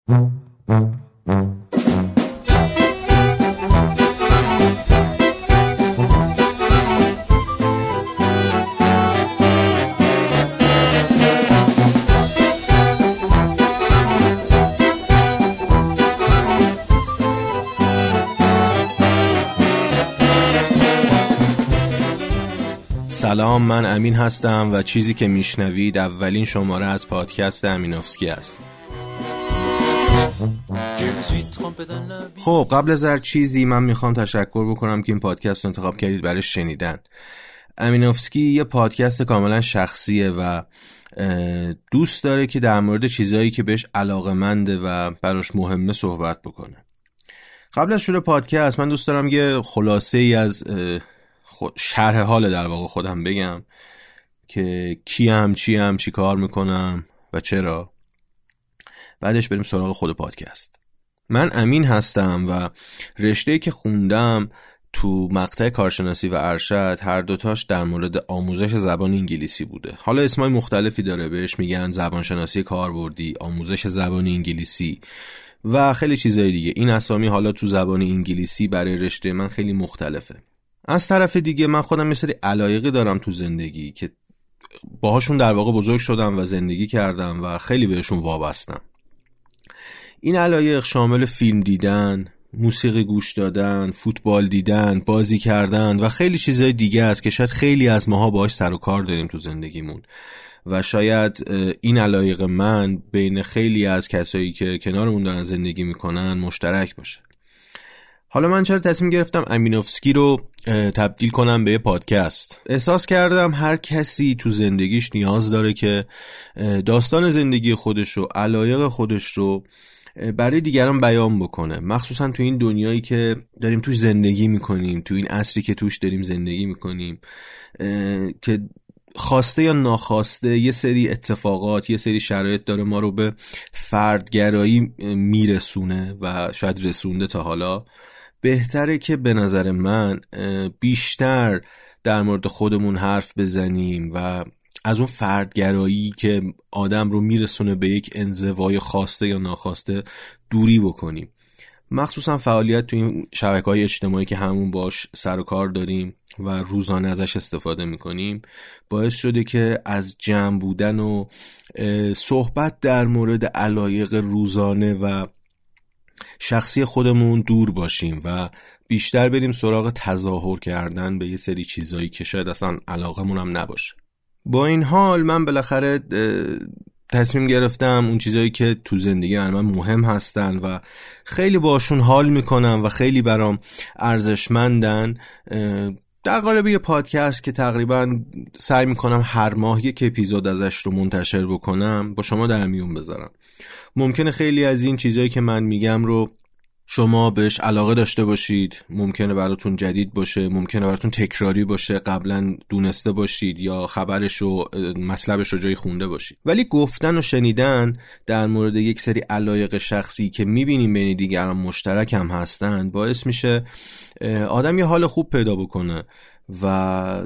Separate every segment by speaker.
Speaker 1: سلام، من امین هستم و چیزی که میشنوید اولین شماره از پادکست امینوفسکی است. خب قبل از هر چیزی من میخوام تشکر بکنم که این پادکست رو انتخاب کردید برای شنیدن. امینوفسکی یه پادکست کاملا شخصیه و دوست داره که در مورد چیزایی که بهش علاقه‌منده و براش مهمه صحبت بکنه. قبل از شروع پادکست من دوست دارم یه خلاصه ای از شرح حال در واقع خودم بگم که کیم، چیم، چی کار میکنم و چرا. بعدش بریم سراغ خود پادکست. من امین هستم و رشته‌ای که خوندم تو مقطع کارشناسی و ارشد هر دوتاش در مورد آموزش زبان انگلیسی بوده. حالا اسمای مختلفی داره، بهش میگن زبانشناسی کاربردی، آموزش زبان انگلیسی و خیلی چیزای دیگه. این اسامی حالا تو زبان انگلیسی برای رشته من خیلی مختلفه. از طرف دیگه من خودم یه سری علایقی دارم تو زندگی که باهاشون در واقع بزرگ شدم و زندگی کردم و خیلی بهشون وابستم. این علایق شامل فیلم دیدن، موسیقی گوش دادن، فوتبال دیدن، بازی کردن و خیلی چیزای دیگه است که شاید خیلی از ماها باهاش سر و کار داریم تو زندگیمون و شاید این علایق من بین خیلی از کسایی که کنارمون دارن زندگی میکنن مشترک باشه. حالا من چرا تصمیم گرفتم امینوفسکی رو تبدیل کنم به پادکست؟ احساس کردم هر کسی تو زندگیش نیاز داره که داستان زندگی خودش رو، علایق خودش رو برای دیگران بیان بکنه، مخصوصا تو این دنیایی که داریم توش زندگی میکنیم، تو این عصری که توش داریم زندگی میکنیم که خواسته یا ناخواسته یه سری اتفاقات، یه سری شرایط داره ما رو به فردگرایی میرسونه و شاید رسونده تا حالا. بهتره که به نظر من بیشتر در مورد خودمون حرف بزنیم و از اون فردگرایی که آدم رو میرسونه به یک انزوای خواسته یا ناخواسته دوری بکنیم. مخصوصا فعالیت تو این شبکه‌های اجتماعی که همون باش سر و کار داریم و روزانه ازش استفاده میکنیم باعث شده که از جمع بودن و صحبت در مورد علایق روزانه و شخصی خودمون دور باشیم و بیشتر بریم سراغ تظاهر کردن به یه سری چیزایی که شاید اصلا علاقمون هم نباشه. با این حال من بالاخره تصمیم گرفتم اون چیزایی که تو زندگی من مهم هستن و خیلی باشون حال میکنم و خیلی برام ارزشمندن در قالب یه پادکست که تقریبا سعی میکنم هر ماه یک اپیزود ازش رو منتشر بکنم با شما در میون بذارم. ممکنه خیلی از این چیزایی که من میگم رو شما بهش علاقه داشته باشید، ممکنه براتون جدید باشه، ممکنه براتون تکراری باشه، قبلا دونسته باشید یا خبرش و مطلبش رو جایی خونده باشید، ولی گفتن و شنیدن در مورد یک سری علایق شخصی که میبینیم بین دیگران مشترک هم هستن باعث میشه آدم یه حال خوب پیدا بکنه و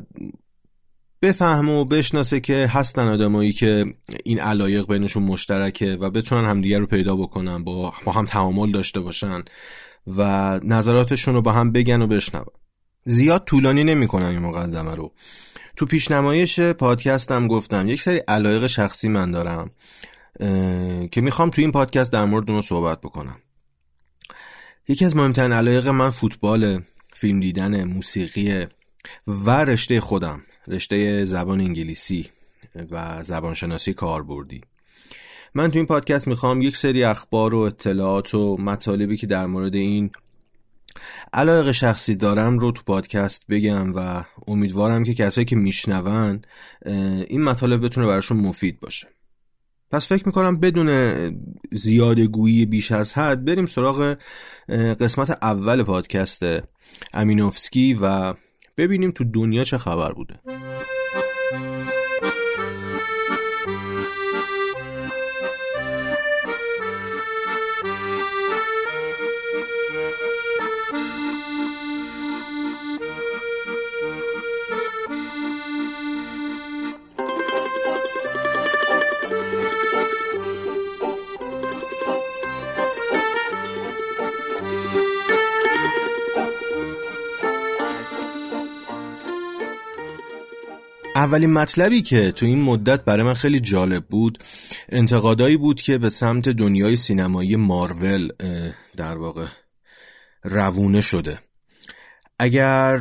Speaker 1: بفهمه و بشناسه که هستن آدمایی که این علایق بینشون مشترکه و بتونن همدیگه رو پیدا بکنن، با هم تعامل داشته باشن و نظراتشون رو با هم بگن و بشنون. زیاد طولانی نمی‌کنم این مقدمه رو. تو پیشنمایش پادکستم گفتم یک سری علایق شخصی من دارم که میخوام تو این پادکست در مورد اون رو صحبت بکنم. یکی از مهمترین علایق من فوتبال، فیلم دیدن، موسیقی و رشته خودم، رشته زبان انگلیسی و زبانشناسی کاربردی. من تو این پادکست میخوام یک سری اخبار و اطلاعات و مطالبی که در مورد این علایق شخصی دارم رو تو پادکست بگم و امیدوارم که کسایی که میشنون این مطالب بتونه براشون مفید باشه. پس فکر میکنم بدون زیاده گویی بیش از حد بریم سراغ قسمت اول پادکست امینوفسکی و ببینیم تو دنیا چه خبر بوده. اولین مطلبی که تو این مدت برای من خیلی جالب بود انتقادایی بود که به سمت دنیای سینمایی مارول در واقع روونه شده. اگر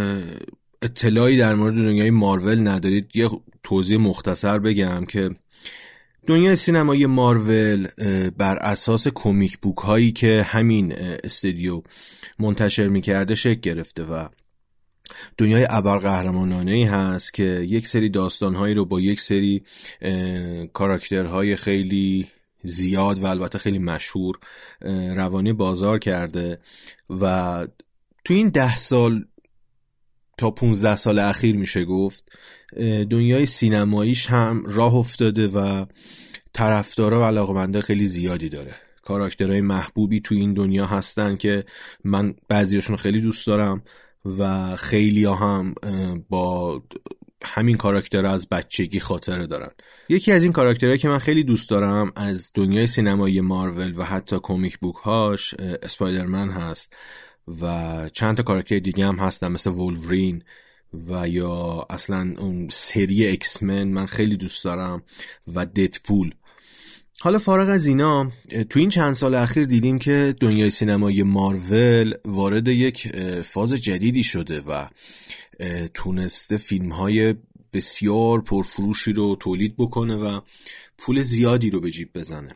Speaker 1: اطلاعی در مورد دنیای مارول ندارید یه توضیح مختصر بگم که دنیای سینمایی مارول بر اساس کمیک بوک هایی که همین استودیو منتشر میکرده شکل گرفته و دنیای ابرقهرمانانه‌ای هست که یک سری داستانهایی رو با یک سری کاراکترهای خیلی زیاد و البته خیلی مشهور روانی بازار کرده و تو این 10 سال تا 15 سال اخیر میشه گفت دنیای سینماییش هم راه افتاده و طرفدارا و علاقه‌مندا خیلی زیادی داره. کاراکترهای محبوبی تو این دنیا هستن که من بعضیاشون خیلی دوست دارم و خیلی ها هم با همین کاراکتر از بچگی خاطره دارن. یکی از این کاراکترهایی که من خیلی دوست دارم از دنیای سینمایی مارول و حتی کمیک بوک هاش اسپایدرمن هست و چند تا کاراکتر دیگه هم هستن مثل وولورین و یا اصلا اون سری ایکس من من خیلی دوست دارم و ددپول. حالا فارغ از اینا تو این چند سال اخیر دیدیم که دنیای سینمایی مارول وارد یک فاز جدیدی شده و تونسته فیلم‌های بسیار پرفروشی رو تولید بکنه و پول زیادی رو به جیب بزنه.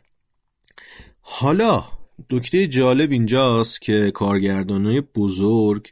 Speaker 1: حالا نکته جالب اینجاست که کارگردانای بزرگ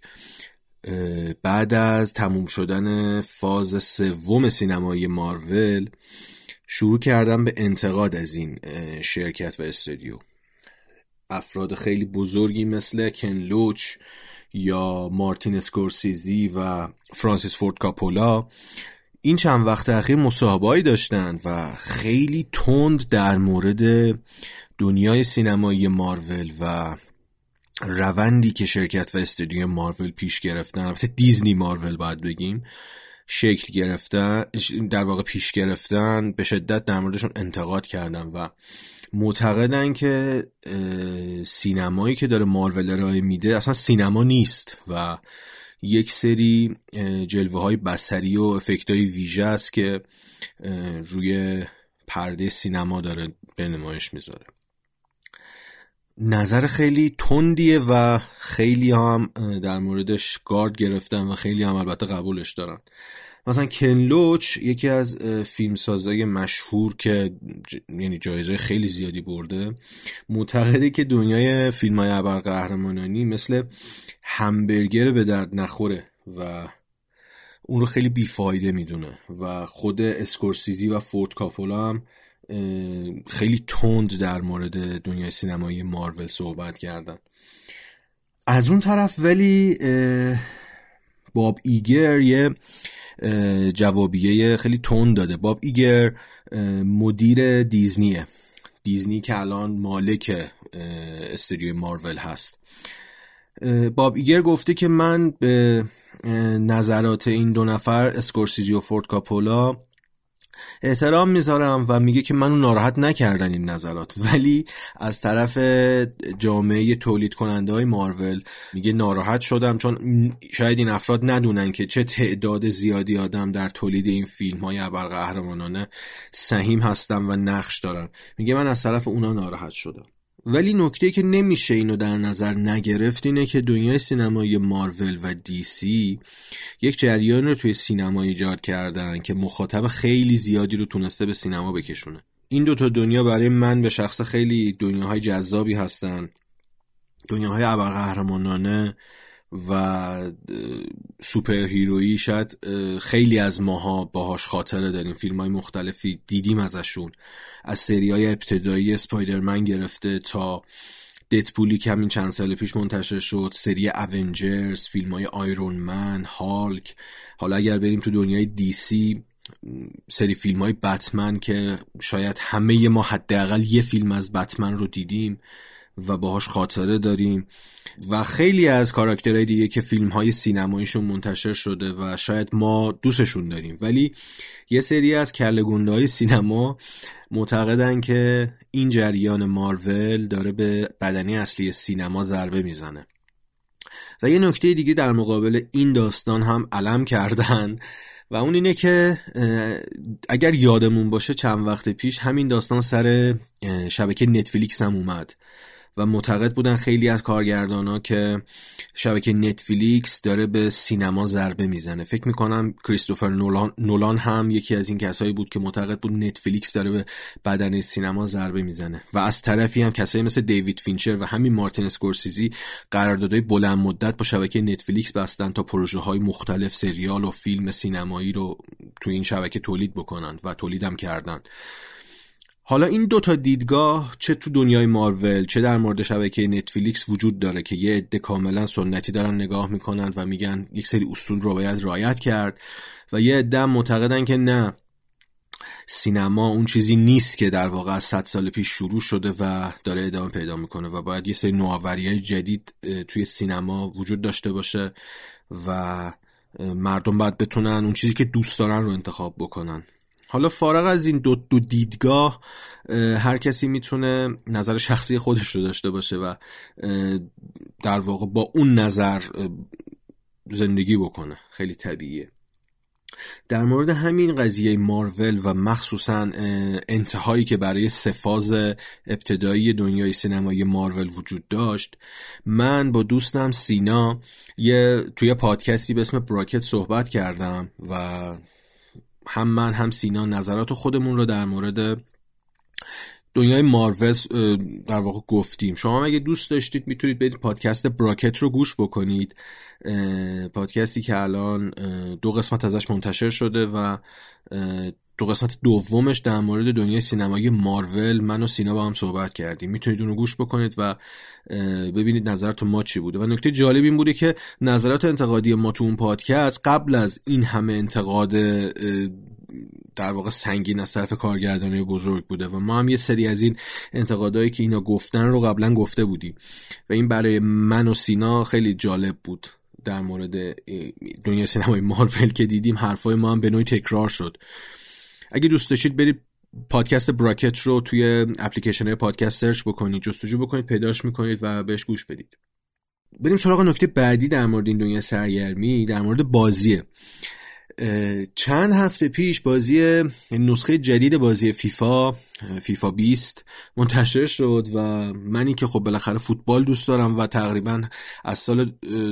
Speaker 1: بعد از تموم شدن فاز سوم سینمایی مارول شروع کردن به انتقاد از این شرکت و استودیو. افراد خیلی بزرگی مثل کن لوچ یا مارتین اسکورسیزی و فرانسیس فورد کاپولا این چند وقت اخیر مصاحبه‌ای داشتن و خیلی تند در مورد دنیای سینمایی مارول و روندی که شرکت و استودیو مارول پیش گرفتن، البته دیزنی مارول باید بگیم، شکل گرفتن، در واقع پیش گرفتن، به شدت در موردشون انتقاد کردن و معتقدن که سینمایی که داره مارول ارائه میده اصلا سینما نیست و یک سری جلوه های بصری و افکت های ویژه است که روی پرده سینما داره به نمایش میذاره. نظر خیلی تندیه و خیلی هم در موردش گارد گرفتن و خیلی هم البته قبولش دارن. مثلا کن لوچ یکی از فیلمسازای مشهور که یعنی جایزه خیلی زیادی برده معتقده که دنیای فیلم‌های ابرقهرمانانی مثل همبرگر به درد نخوره و اون رو خیلی بیفایده میدونه و خود اسکورسیزی و فورد کاپولا هم خیلی تند در مورد دنیای سینمایی مارول صحبت کردن. از اون طرف ولی باب ایگر یه جوابیه خیلی تند داده. باب ایگر مدیر دیزنی که الان مالک استودیوی مارول هست. باب ایگر گفته که من به نظرات این دو نفر اسکورسیزی و فورد کاپولا احترام میذارم و میگه که منو ناراحت نکردن این نظرات، ولی از طرف جامعه تولید کننده های مارول میگه ناراحت شدم چون شاید این افراد ندونن که چه تعداد زیادی آدم در تولید این فیلم های ابرقهرمانانه سهیم هستن و نقش دارن. میگه من از طرف اونا ناراحت شدم. ولی نکته که نمیشه اینو در نظر نگرفت اینه که دنیای سینمایی مارول و دی سی یک جریان رو توی سینما ایجاد کردن که مخاطب خیلی زیادی رو تونسته به سینما بکشونه. این دوتا دنیا برای من به شخص خیلی دنیاهای جذابی هستن، دنیاهای ابرقهرمانانه و سوپر هیرویی. شاید خیلی از ماها باهاش خاطره داریم، فیلم های مختلفی دیدیم ازشون، از سری های ابتدایی اسپایدرمن گرفته تا ددپولی که همین چند سال پیش منتشر شد، سری اونجرز، فیلم های آیرون من، هالک. حالا اگر بریم تو دنیای دی سی، سری فیلم های بتمن که شاید همه ما حداقل یه فیلم از بتمن رو دیدیم و باهاش خاطره داریم و خیلی از کاراکترهای دیگه که فیلم‌های سینماییشون منتشر شده و شاید ما دوستشون داریم، ولی یه سری از کله‌گونده‌های سینما معتقدن که این جریان مارول داره به بدنه اصلی سینما ضربه میزنه و یه نکته دیگه در مقابل این داستان هم علم کردن و اون اینه که اگر یادمون باشه چند وقت پیش همین داستان سر شبکه نتفلیکس هم اومد و معتقد بودن خیلی از کارگردانا که شبکه نتفلیکس داره به سینما ضربه میزنه. فکر میکنم کریستوفر نولان هم یکی از این کسایی بود که معتقد بود نتفلیکس داره به بدنه سینما ضربه میزنه و از طرفی هم کسایی مثل دیوید فینچر و همین مارتین اسکورسیزی قراردادهای بلند مدت با شبکه نتفلیکس بستن تا پروژه های مختلف سریال و فیلم سینمایی رو تو این شبکه تولید بکنن و تولیدم کردن. حالا این دوتا دیدگاه چه تو دنیای مارول چه در مورد شبکه نتفلیکس وجود داره که یه عده کاملا سنتی دارن نگاه میکنن و میگن یک سری اصول رو باید رعایت کرد و یه عده معتقدن که نه، سینما اون چیزی نیست که در واقع از 100 سال پیش شروع شده و داره ادامه پیدا میکنه و باید یه سری نوآوری‌های جدید توی سینما وجود داشته باشه و مردم باید بتونن اون چیزی که دوست دارن رو انتخاب بکنن. حالا فارغ از این دو دیدگاه هر کسی میتونه نظر شخصی خودش رو داشته باشه و در واقع با اون نظر زندگی بکنه، خیلی طبیعیه. در مورد همین قضیه مارول و مخصوصا انتهایی که برای سه فاز ابتدایی دنیای سینمایی مارول وجود داشت، من با دوستم سینا توی پادکستی به اسم براکت صحبت کردم و هم من هم سینا نظرات خودمون رو در مورد دنیای مارول در واقع گفتیم. شما اگه دوست داشتید میتونید برید پادکست براکت رو گوش بکنید، پادکستی که الان 2 قسمت ازش منتشر شده و 2 قسمت دومش در مورد دنیای سینمایی مارول من و سینا با هم صحبت کردیم. میتونید اون رو گوش بکنید و ببینید نظرات ما چی بوده. و نکته جالب این بوده که نظرات انتقادی ما تو اون پادکست قبل از این همه انتقاد در واقع سنگین از طرف کارگردانای بزرگ بوده و ما هم یه سری از این انتقادایی که اینا گفتن رو قبلا گفته بودیم و این برای من و سینا خیلی جالب بود. در مورد دنیای سینمای مارول که دیدیم حرفای ما هم به نوعی تکرار شد. اگه دوست داشتید برید پادکست براکت رو توی اپلیکیشن‌های پادکست سرچ بکنید، جستجو بکنید، پیداش میکنید و بهش گوش بدید. بریم سراغ نکته بعدی در مورد این دنیای سرگرمی، در مورد بازیه. چند هفته پیش نسخه جدید بازی فیفا 20 منتشر شد و منی که خب بالاخره فوتبال دوست دارم و تقریبا از سال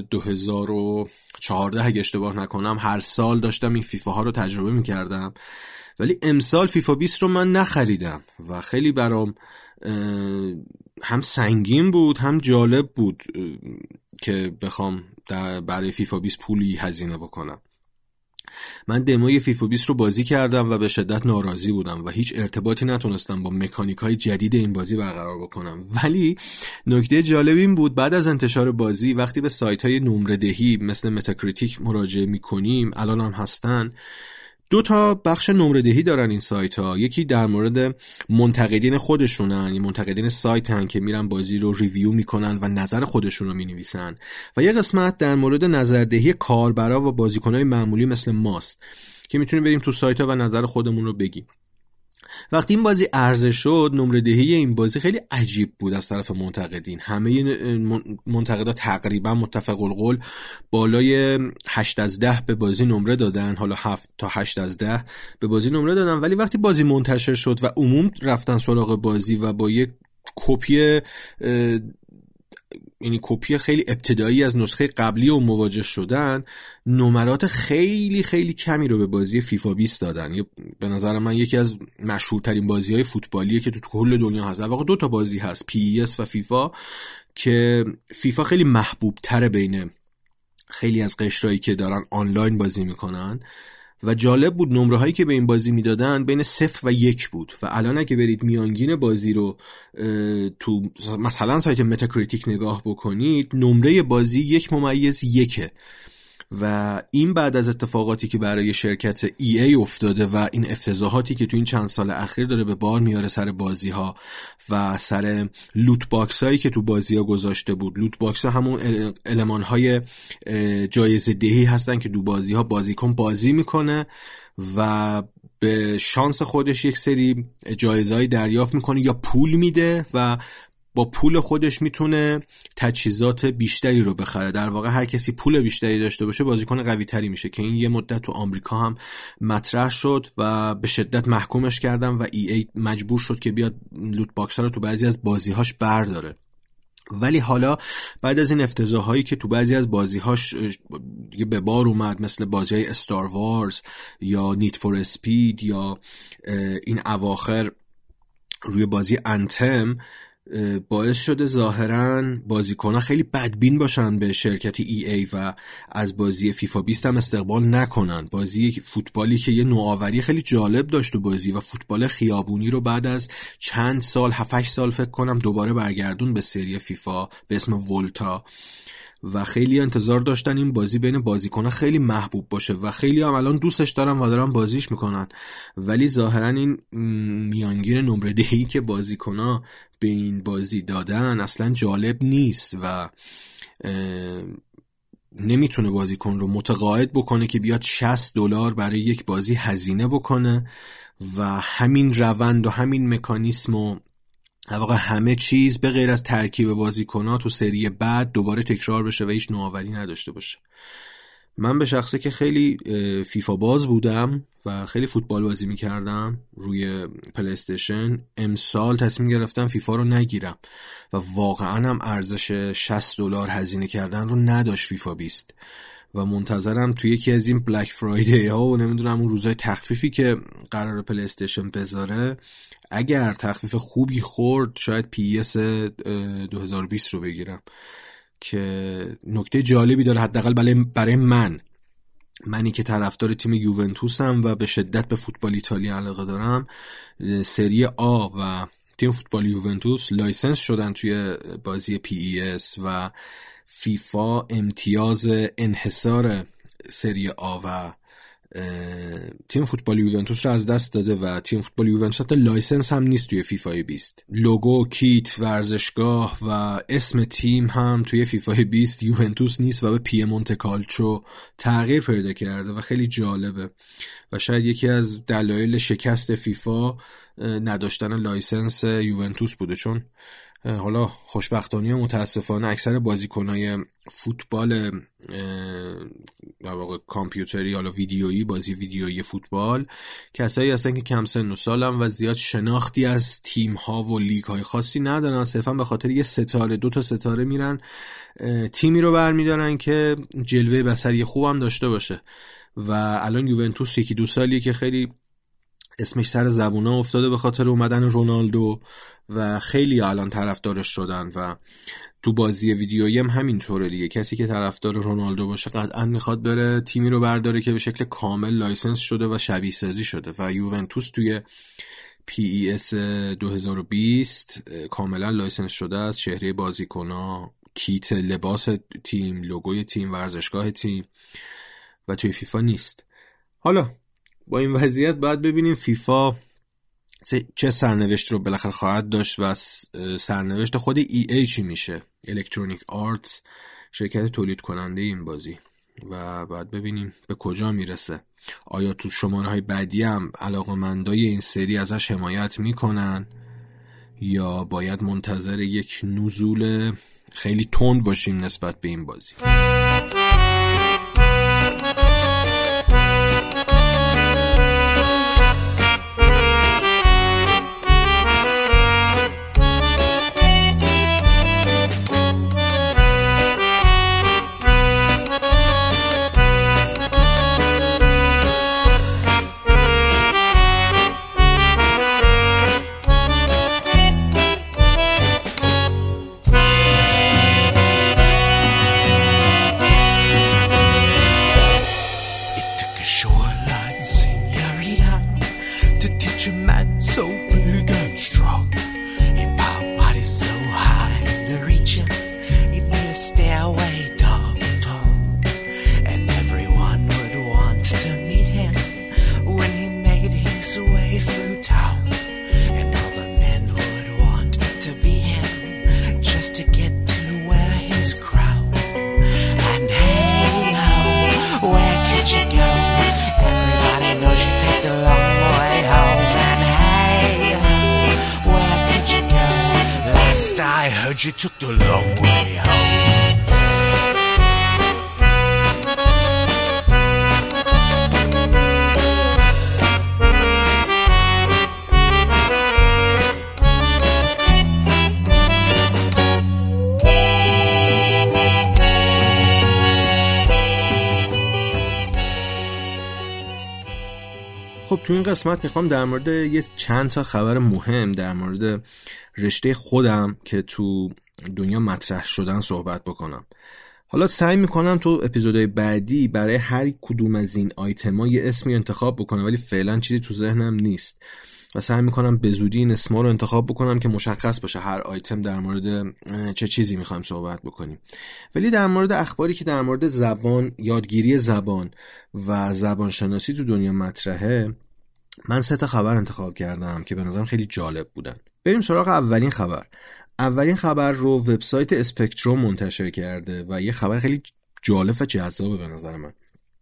Speaker 1: 2014 اگه اشتباه نکنم هر سال داشتم این فیفا ها رو تجربه میکردم، ولی امسال فیفا 20 رو من نخریدم و خیلی برام هم سنگین بود هم جالب بود که بخوام برای فیفا 20 پولی هزینه بکنم. من دموی فیفا 20 رو بازی کردم و به شدت ناراضی بودم و هیچ ارتباطی نتونستم با مکانیک‌های جدید این بازی برقرار بکنم. ولی نکته جالب این بود بعد از انتشار بازی وقتی به سایت‌های نمره دهی مثل متاکریتیک مراجعه می‌کنیم، الان هم هستن، 2 تا بخش نمره دهی دارن این سایت ها. یکی در مورد منتقدین خودشونن، یه منتقدین سایتن که میرن بازی رو ریویو میکنن و نظر خودشون رو مینویسن، و یه قسمت در مورد نظردهی کاربرا و بازیکنای معمولی مثل ماست که میتونیم بریم تو سایت ها و نظر خودمون رو بگیم. وقتی این بازی عرضه شد، نمره دهی این بازی خیلی عجیب بود از طرف منتقدین. همه منتقدا تقریبا متفق القول بالای 8 از 10 به بازی نمره دادن، حالا 7 تا 8 از 10 به بازی نمره دادن. ولی وقتی بازی منتشر شد و عموم رفتن سراغ بازی و با یک کپی خیلی ابتدایی از نسخه قبلی اون مواجه شدن، نمرات خیلی خیلی کمی رو به بازی فیفا 20 دادن. به نظر من یکی از مشهورترین بازی‌های فوتبالیه که تو کل دنیا هست. در واقع 2 تا بازی هست، PES و فیفا، که فیفا خیلی محبوب تره بین خیلی از قشرایی که دارن آنلاین بازی میکنن و جالب بود نمره هایی که به این بازی میدادن بین 0 و 1 بود. و الان اگه برید میانگین بازی رو تو مثلا سایت متاکریتیک نگاه بکنید، نمره بازی 1.1 و این بعد از اتفاقاتی که برای شرکت EA افتاده و این افتضاحاتی که تو این چند سال اخیر داره به بار میاره سر بازی ها و سر لوت باکس هایی که تو بازی ها گذاشته بود. لوت باکس ها همون المان های جایزه دهی هستن که تو بازی ها بازیکن بازی میکنه و به شانس خودش یک سری جایزه‌ای دریافت میکنه یا پول میده و با پول خودش میتونه تجهیزات بیشتری رو بخره. در واقع هر کسی پول بیشتری داشته باشه بازیکن قوی تری میشه، که این یه مدت تو آمریکا هم مطرح شد و به شدت محکومش کردن و EA مجبور شد که بیاد لوت باکس ها رو تو بعضی از بازیهاش برداره. ولی حالا بعد از این افتضاحایی که تو بعضی از بازیهاش به بار اومد، مثل بازی‌های استار وارز یا نیت فور اسپید یا این اواخر روی بازی انتم، باعث شده ظاهراً بازیکن‌ها خیلی بدبین باشن به شرکت EA و از بازی فیفا 20 هم استقبال نکنن. بازی فوتبالی که یه نوآوری خیلی جالب داشت تو بازی و فوتبال خیابونی رو بعد از چند سال، 7-8 سال فکر کنم، دوباره برگردون به سری فیفا به اسم ولتا و خیلی انتظار داشتن این بازی بین بازیکن‌ها خیلی محبوب باشه و خیلی هم الان دوستش دارن و دارن بازیش میکنن. ولی ظاهراً این میانگین نمره دهی که بازیکن‌ها به این بازی دادن اصلا جالب نیست و نمیتونه بازیکن رو متقاعد بکنه که بیاد $60 برای یک بازی هزینه بکنه و همین روند و همین مکانیسم و واقعا همه چیز به غیر از ترکیب بازیکن‌ها تو سری بعد دوباره تکرار بشه و هیچ نوآوری نداشته باشه. من به شخصه که خیلی فیفا باز بودم و خیلی فوتبال بازی میکردم روی پلی استیشن، امسال تصمیم گرفتم فیفا رو نگیرم و واقعا هم ارزش $60 هزینه کردن رو نداشت فیفا 20 و منتظرم توی یکی از این بلک فرایدی ها و نمیدونم اون روزای تخفیفی که قرار پلی استیشن بذاره، اگر تخفیف خوبی خورد شاید PS 2020 رو بگیرم که نکته جالبی داره، حداقل برای منی که طرفدار تیم یوونتوسم و به شدت به فوتبال ایتالیا علاقه دارم. سری آ و تیم فوتبال یوونتوس لایسنس شدن توی بازی PES و فیفا امتیاز انحصار سری آ و تیم فوتبال یوونتوس رو از دست داده و تیم فوتبال یوونتوس حتی لایسنس هم نیست توی فیفا 20. لوگو، کیت، ورزشگاه و اسم تیم هم توی فیفا 20 یوونتوس نیست و به پیمونت کالچو تغییر پیدا کرده و خیلی جالبه و شاید یکی از دلایل شکست فیفا نداشتن لایسنس یوونتوس بوده، چون حالا خوشبختانه متاسفانه اکثر بازیکنای فوتبال در واقع کامپیوتری، حالا ویدیویی، بازی ویدیویی فوتبال، کسایی هستن که کم سن و سالن و زیاد شناختی از تیم ها و لیگ های خاصی ندارن، صرفا به خاطر یه ستاره، 2 تا ستاره میرن تیمی رو برمیدارن که جلوه بصری خوبم داشته باشه و الان یوونتوس 1-2 سالیه که خیلی اسمش سر زبونا افتاده به خاطر اومدن رونالدو و خیلی الان طرفدارش شدن و تو بازی ویدیویی هم همینطوره دیگه. کسی که طرفدار رونالدو باشه قطعا میخواد بره تیمی رو برداره که به شکل کامل لایسنس شده و شبیه سازی شده و یوونتوس توی PES 2020 کاملا لایسنس شده از چهره بازیکن‌ها، کیت لباس تیم، لوگوی تیم، ورزشگاه تیم و توی فیفا نیست. حالا با این وضعیت باید ببینیم فیفا چه سرنوشت رو بالاخره خواهد داشت و سرنوشت خود EA چی میشه، الکترونیک آرتس، شرکت تولید کننده این بازی، و باید ببینیم به کجا میرسه. آیا تو شماره های بعدی هم علاقه‌مندای این سری ازش حمایت میکنن یا باید منتظر یک نزول خیلی تند باشیم نسبت به این بازی؟
Speaker 2: she took the long way home.
Speaker 1: خب تو این قسمت میخوام در مورد یه چند تا خبر مهم در مورد رشته خودم که تو دنیا مطرح شدن صحبت بکنم. حالا سعی میکنم تو اپیزودهای بعدی برای هر کدوم از این آیتما یه اسمی انتخاب بکنم، ولی فعلا چیزی تو ذهنم نیست و سعی میکنم به زودی این اسما رو انتخاب بکنم که مشخص باشه هر آیتم در مورد چه چیزی میخوایم صحبت بکنیم. ولی در مورد اخباری که در مورد زبان، یادگیری زبان و زبانشناسی تو دنیا مطرحه، من 3 تا خبر انتخاب کردم که به نظرم خیلی جالب بودن. بریم سراغ اولین خبر. اولین خبر رو وبسایت اسپکتروم منتشر کرده و یه خبر خیلی جالب و جذابه به نظر من.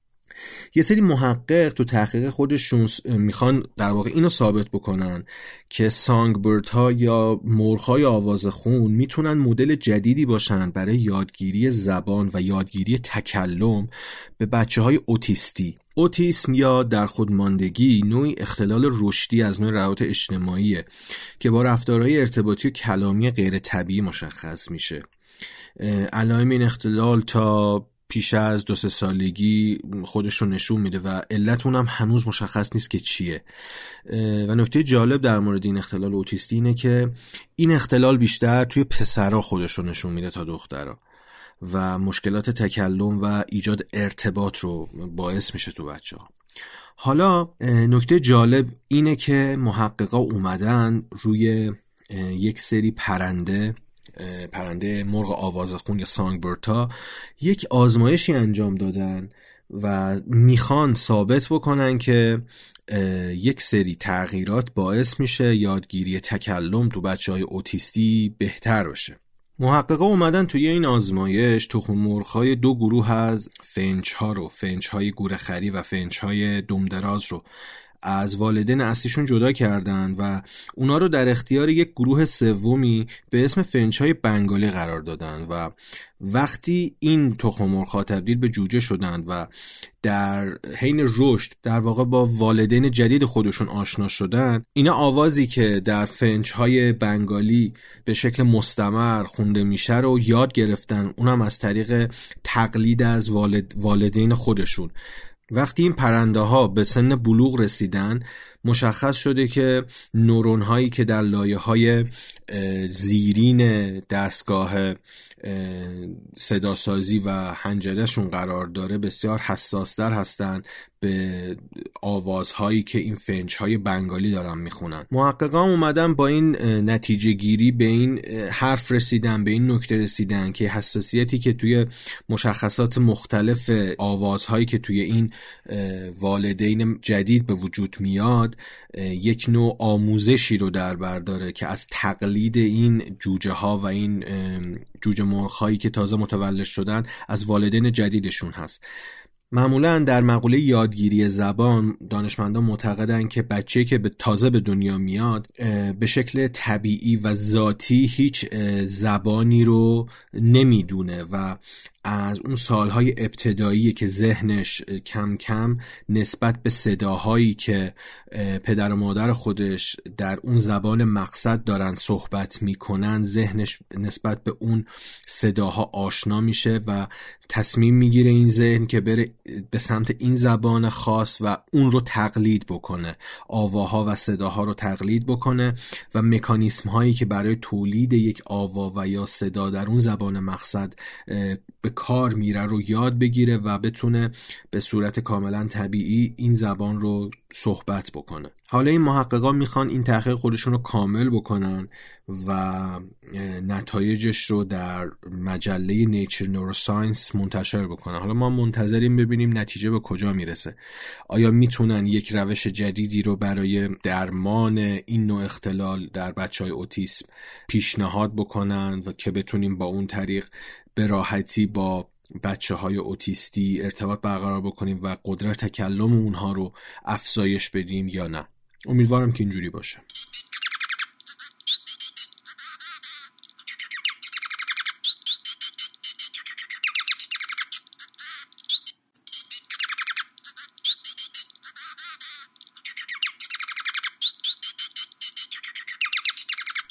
Speaker 1: یه سری محقق تو تحقیق خودشون میخوان در واقع اینو ثابت بکنن که سانگبرد ها یا مرغ‌های آوازخون میتونن مدل جدیدی باشن برای یادگیری زبان و یادگیری تکلم به بچه‌های اوتیستی. اوتیسم یا در خودماندگی نوعی اختلال رشدی از نوع روابط اجتماعیه که با رفتارهای ارتباطی و کلامی غیر طبیعی مشخص میشه. علائم این اختلال تا پیش از 2-3 سالگی خودش رو نشون میده و علت اونم هنوز مشخص نیست که چیه. و نکته جالب در مورد این اختلال اوتیستی اینه که این اختلال بیشتر توی پسرها خودش رو نشون میده تا دخترها و مشکلات تکلم و ایجاد ارتباط رو باعث میشه تو بچه‌ها. حالا نکته جالب اینه که محققا اومدن روی یک سری پرنده مرغ آوازخون یا سانگبردها یک آزمایشی انجام دادن و میخوان ثابت بکنن که یک سری تغییرات باعث میشه یادگیری تکلم تو بچه‌های اوتیستی بهتر بشه. محققا اومدن توی این آزمایش تخم مرغ‌های 2 گروه از فنج‌ها رو، فنج‌های گورخری و فنج‌های دمدراز رو از والدین اصلیشون جدا کردن و اونا رو در اختیار یک گروه سومی به اسم فنج‌های بنگالی قرار دادن و وقتی این تخم مرغ‌ها تبدیل به جوجه شدن و در حین رشد در واقع با والدین جدید خودشون آشنا شدن، اینا آوازی که در فنج‌های بنگالی به شکل مستمر خونده میشه رو یاد گرفتن، اونم از طریق تقلید از والدین خودشون. وقتی این پرنده ها به سن بلوغ رسیدن، مشخص شده که نورون هایی که در لایه های زیرین دستگاه صداسازی و حنجرهشون قرار داره بسیار حساستر هستن به آوازهایی که این فنج‌های بنگالی دارن میخونن. محققان اومدن با این نتیجه گیری به این حرف رسیدن، به این نکته رسیدن که حساسیتی که توی مشخصات مختلف آوازهایی که توی این والدین جدید به وجود میاد یک نوع آموزشی رو در بر داره که از تقلید این جوجه ها و این جوجه مرغ هایی که تازه متولد شدن از والدین جدیدشون هست. معمولا در مقوله یادگیری زبان دانشمندان معتقدن که بچه‌ای که تازه به دنیا میاد به شکل طبیعی و ذاتی هیچ زبانی رو نمیدونه و از اون سالهای ابتدایی که ذهنش کم کم نسبت به صداهایی که پدر و مادر خودش در اون زبان مقصد دارن صحبت میکنن، ذهنش نسبت به اون صداها آشنا میشه و تصمیم میگیره این ذهن که بره به سمت این زبان خاص و اون رو تقلید بکنه، آواها و صداها رو تقلید بکنه و مکانیسم هایی که برای تولید یک آوا و یا صدا در اون زبان مقصد به کار میره رو یاد بگیره و بتونه به صورت کاملا طبیعی این زبان رو صحبت بکنه. حالا این محققان میخوان این تحقیق خودشون رو کامل بکنن و نتایجش رو در مجله نیچر نوروساینس منتشر بکنن. حالا ما منتظریم ببینیم نتیجه به کجا میرسه. آیا میتونن یک روش جدیدی رو برای درمان این نوع اختلال در بچهای اوتیسم پیشنهاد بکنن و که بتونیم با اون طریق به راحتی با بچه‌های اوتیستی ارتباط برقرار بکنیم و قدرت تکلم اونها رو افزایش بدیم یا نه. امیدوارم که اینجوری باشه.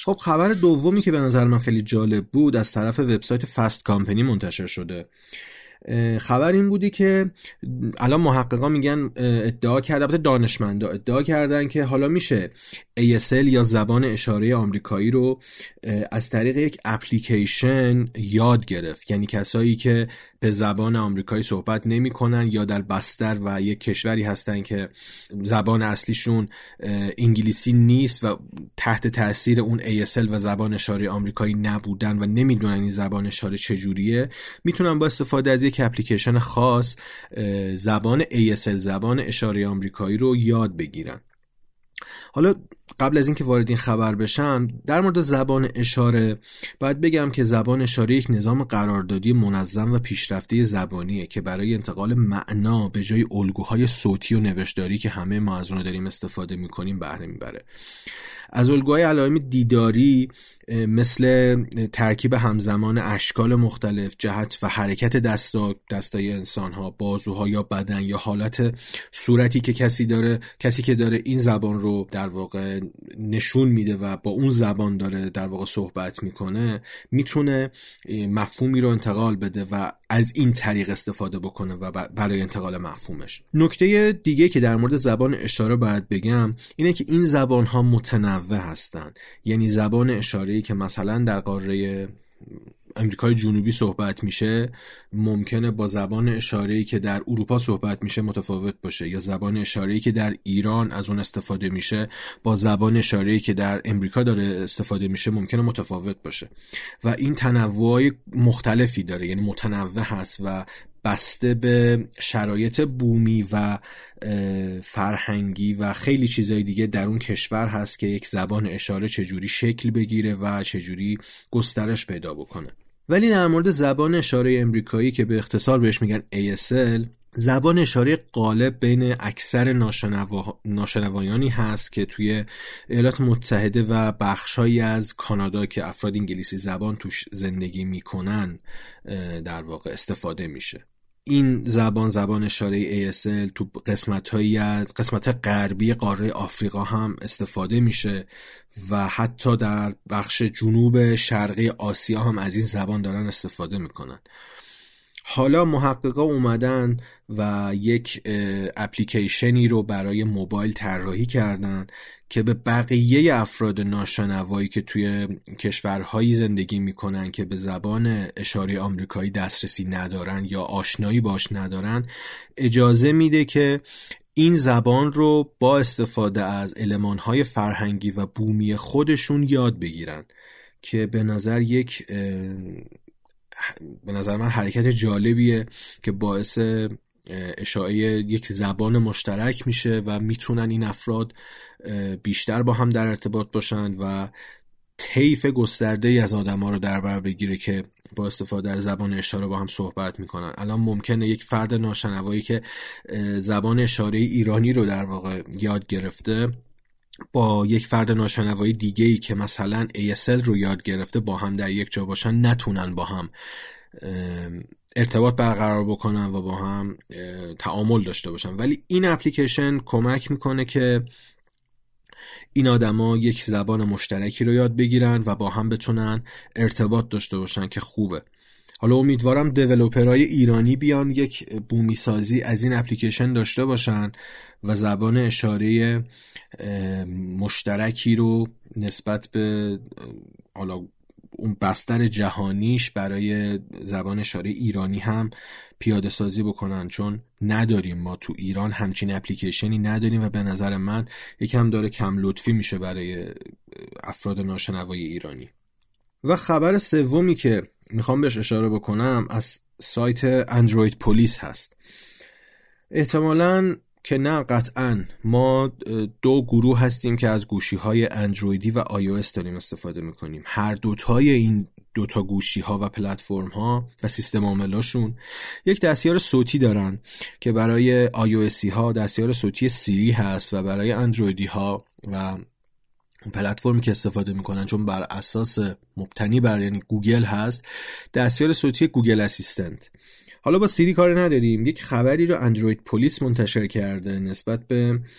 Speaker 1: خب خبر دومی که به نظر من خیلی جالب بود از طرف وبسایت فست کامپنی منتشر شده. خبر این بودی که الان محققا میگن ادعا کرده، البته دانشمندا ادعا کردن که حالا میشه ASL یا زبان اشاره آمریکایی رو از طریق یک اپلیکیشن یاد گرفت. یعنی کسایی که به زبان آمریکایی صحبت نمی‌کنن یا در بستر و یک کشوری هستن که زبان اصلیشون انگلیسی نیست و تحت تاثیر اون ASL و زبان اشاره آمریکایی نبودن و نمیدونن این زبان اشاره چجوریه، میتونن با استفاده از یک اپلیکیشن خاص زبان ASL، زبان اشاره آمریکایی رو یاد بگیرن. حالا قبل از اینکه وارد این خبر بشم، در مورد زبان اشاره باید بگم که زبان اشاره یک نظام قراردادی منظم و پیشرفته زبانیه که برای انتقال معنا به جای الگوهای صوتی و نوشتاری که همه ما از اونها داریم استفاده میکنیم بهره میبره. از الگوهای علائم دیداری مثل ترکیب همزمان اشکال مختلف، جهت و حرکت دستای انسان‌ها، بازوها یا بدن یا حالت صورتی که کسی که داره این زبان رو در واقع نشون میده و با اون زبان داره در واقع صحبت میکنه، میتونه مفهومی رو انتقال بده و از این طریق استفاده بکنه و برای انتقال مفهومش. نکته دیگه که در مورد زبان اشاره باید بگم اینه که این زبان‌ها متنوع هستن. یعنی زبان اشاره‌ای که مثلا در قاره امریکای جنوبی صحبت میشه ممکنه با زبان اشاره‌ای که در اروپا صحبت میشه متفاوت باشه، یا زبان اشاره‌ای که در ایران از اون استفاده میشه با زبان اشاره‌ای که در امریکا داره استفاده میشه ممکنه متفاوت باشه و این تنوع‌های مختلفی داره، یعنی متنوع هست و بسته به شرایط بومی و فرهنگی و خیلی چیزای دیگه در اون کشور هست که یک زبان اشاره چجوری شکل بگیره و چجوری گسترش پیدا بکنه. ولی در مورد زبان اشاره امریکایی که به اختصار بهش میگن ASL، زبان اشاره غالب بین اکثر ناشنوایانی هست که توی ایالات متحده و بخشایی از کانادا که افراد انگلیسی زبان توش زندگی میکنن در واقع استفاده میشه. این زبان اشاره ASL تو قسمت غربی قاره آفریقا هم استفاده میشه و حتی در بخش جنوب شرقی آسیا هم از این زبان دارن استفاده میکنن. حالا محققا اومدن و یک اپلیکیشنی رو برای موبایل طراحی کردن که به بقیه افراد ناشنوایی که توی کشورهایی زندگی میکنن که به زبان اشاره آمریکایی دسترسی ندارن یا آشنایی باش ندارن اجازه میده که این زبان رو با استفاده از المانهای فرهنگی و بومی خودشون یاد بگیرن که به نظر من حرکت جالبیه که باعث اشاعه یک زبان مشترک میشه و میتونن این افراد بیشتر با هم در ارتباط باشن و طیف گسترده‌ای از آدم‌ها رو در بر بگیره که با استفاده از زبان اشاره با هم صحبت میکنن. الان ممکنه یک فرد ناشنوایی که زبان اشاره ایرانی رو در واقع یاد گرفته با یک فرد ناشنوایی دیگه‌ای که مثلا ASL رو یاد گرفته با هم در یک جا باشن، نتونن با هم ارتباط برقرار بکنن و با هم تعامل داشته باشن. ولی این اپلیکیشن کمک میکنه که این آدما یک زبان مشترکی رو یاد بگیرن و با هم بتونن ارتباط داشته باشن که خوبه. حالا امیدوارم دیولپرهای ایرانی بیان یک بومی سازی از این اپلیکیشن داشته باشن و زبان اشاره مشترکی رو نسبت به حالا اون بستر جهانیش برای زبان اشاره ایرانی هم پیاده سازی بکنن، چون نداریم، ما تو ایران همچین اپلیکیشنی نداریم و به نظر من یکم داره کم لطفی میشه برای افراد ناشنوای ایرانی. و خبر سومی که میخوام بهش اشاره بکنم از سایت اندروید پلیس هست. احتمالاً که نه، قطعاً ما دو گروه هستیم که از گوشی‌های اندرویدی و iOS داریم استفاده میکنیم. هر دوتای این دوتا گوشی‌ها و پلتفرم‌ها و سیستم عاملاشون یک دستیار صوتی دارن که برای iOS ها دستیار صوتی سیری هست و برای اندرویدی ها و پلتفرمی که استفاده میکنن چون بر اساس مبتنی بر یعنی گوگل هست، دستیار صوتی گوگل اسیستنت. حالا با سیری کار نداریم. یک خبری رو اندروید پلیس منتشر کرده نسبت به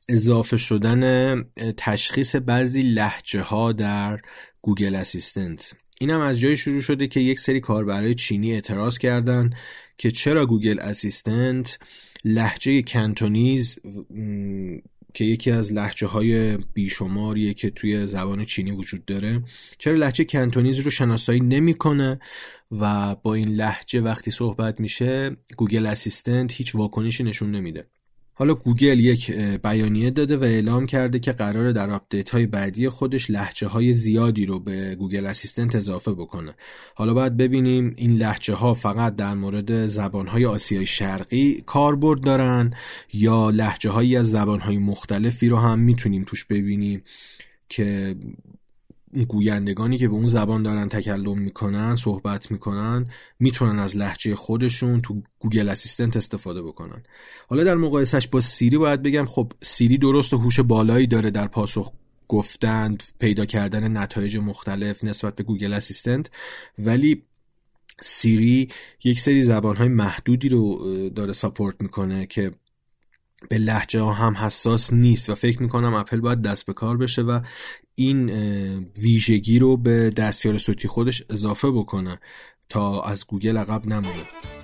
Speaker 1: اضافه شدن تشخیص بعضی لهجه ها در گوگل اسیستنت. این هم از جایی شروع شده که یک سری کاربرای چینی اعتراض کردن که چرا گوگل اسیستنت لهجه کنتونیز که یکی از لهجه‌های بیشماریه که توی زبان چینی وجود داره، چرا لهجه کنتونیز رو شناسایی نمی‌کنه و با این لهجه وقتی صحبت میشه گوگل اسیستنت هیچ واکنشی نشون نمیده. حالا گوگل یک بیانیه داده و اعلام کرده که قراره در آپدیت‌های بعدی خودش لهجه‌های زیادی رو به گوگل اسیستنت اضافه بکنه. حالا باید ببینیم این لهجه‌ها فقط در مورد زبان‌های آسیای شرقی کاربرد دارن یا لهجه‌هایی از زبان‌های مختلفی رو هم میتونیم توش ببینیم که گویندگانی که به اون زبان دارن تکلم میکنن، صحبت میکنن، میتونن از لهجه خودشون تو گوگل اسیستنت استفاده بکنن. حالا در مقایسهش با سیری باید بگم خب سیری درست هوش بالایی داره در پاسخ گفتن، پیدا کردن نتایج مختلف نسبت به گوگل اسیستنت، ولی سیری یک سری زبانهای محدودی رو داره ساپورت میکنه که به لهجه ها هم حساس نیست و فکر میکنم اپل باید دست به کار بشه و این ویژگی رو به دستیار صوتی خودش اضافه بکنه تا از گوگل عقب نمونه.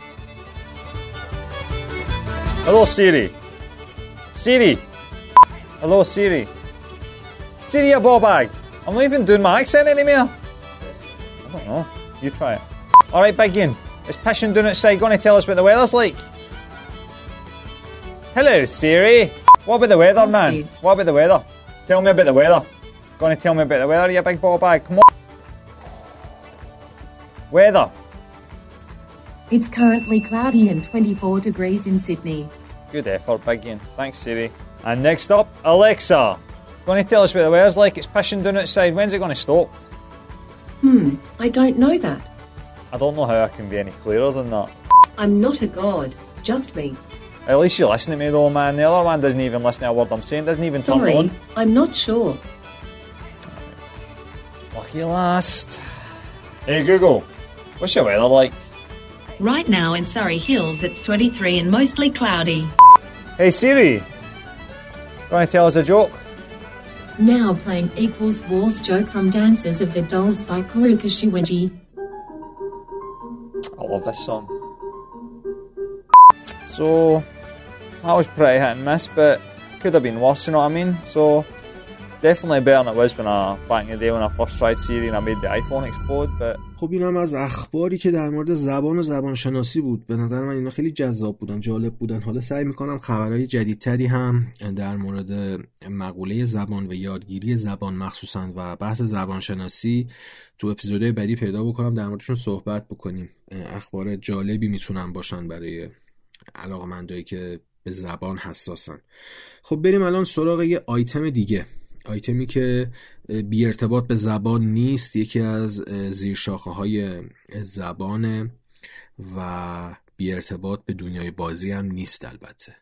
Speaker 3: Hello Siri. Siri. Hello Siri. Siri, a ball bag. I'm not even doing my accent anymore. I don't know. You try it. Alright, begin. It's pissing down outside. Going to tell us what the weather's like. Hello Siri. What about the weather, man? What about the weather? Tell me about the weather. Going to tell me about the weather, you big ball bag. Come on. Weather.
Speaker 4: It's currently cloudy and 24 degrees in Sydney.
Speaker 3: Good effort, big one. Thanks, Siri. And next up, Alexa. Going to tell us what the weather's like. It's pissing down outside. When's it going to stop?
Speaker 4: I don't know that.
Speaker 3: I don't know how I can be any clearer than that.
Speaker 4: I'm not a god, just me.
Speaker 3: At least you listen to me though, man. The other one doesn't even listen to a word I'm saying. Doesn't even turn
Speaker 4: Sorry,
Speaker 3: on.
Speaker 4: I'm not sure.
Speaker 3: Lucky last. Hey Google, what's your weather like?
Speaker 5: Right now in Surrey Hills it's 23 and mostly cloudy.
Speaker 3: Hey Siri, going to tell us a joke?
Speaker 4: Now playing equals Wars joke from Dances of the Dolls by Kuruka Shiweji.
Speaker 3: I love this song. So, that was pretty hit and miss, but could have been worse, you know what I mean? So, definitely better than it was when back in the day when I first tried Siri and I made the iPhone explode, but...
Speaker 1: خب این هم از اخباری که در مورد زبان و زبان شناسی بود. به نظر من اینا خیلی جذاب بودن، جالب بودن. حالا سعی میکنم خبرهای جدیدتری هم در مورد مقوله زبان و یادگیری زبان مخصوصا و بحث زبان شناسی تو اپیزودهای بعدی پیدا بکنم، در موردشون صحبت بکنیم. اخبار جالبی میتونن باشن برای علاقه‌مندایی که به زبان حساسن. خب بریم الان سراغ یه آیتم دیگه، آیتمی که بی ارتباط به زبان نیست، یکی از زیرشاخه‌های زبانه و بی ارتباط به دنیای بازی هم نیست البته.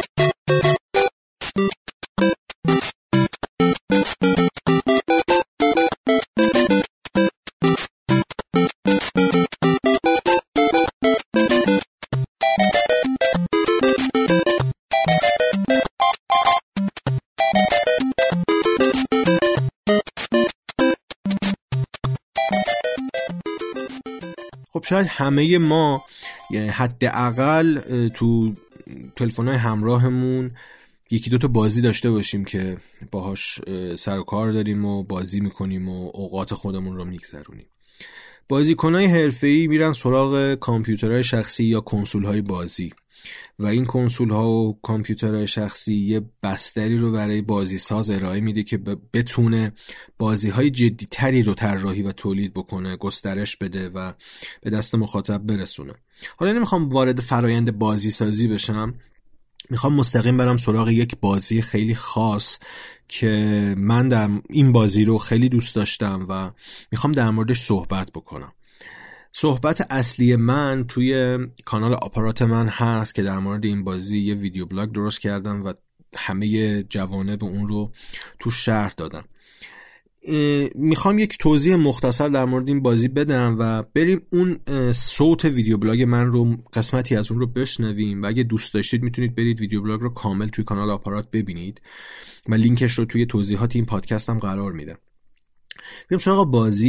Speaker 1: خب شاید همه ما حداقل تو تلفن‌های همراهمون یکی دو تا بازی داشته باشیم که باهاش سر و کار داریم و بازی میکنیم و اوقات خودمون رو میگذرونیم. بازیکن‌های حرفه‌ای میرن سراغ کامپیوترهای شخصی یا کنسول‌های بازی و این کنسول‌ها و کامپیوترهای شخصی یه بستری رو برای بازیساز ارائه میده که بتونه بازی‌های جدی‌تری رو طراحی و تولید بکنه، گسترش بده و به دست مخاطب برسونه. حالا نمیخوام وارد فرایند بازیسازی بشم، میخوام مستقیم برم سراغ یک بازی خیلی خاص که من در این بازی رو خیلی دوست داشتم و میخوام در موردش صحبت بکنم. صحبت اصلی من توی کانال آپارات من هست که در مورد این بازی یه ویدیو بلاگ درست کردم و همه جوانب اون رو تو شرح دادم. میخوام یک توضیح مختصر در مورد این بازی بدم و بریم اون صوت ویدیو بلاگ من رو، قسمتی از اون رو بشنویم و اگه دوست داشتید میتونید برید ویدیو بلاگ رو کامل توی کانال آپارات ببینید و لینکش رو توی توضیحات این پادکست هم قرار میدم. بریم سراغ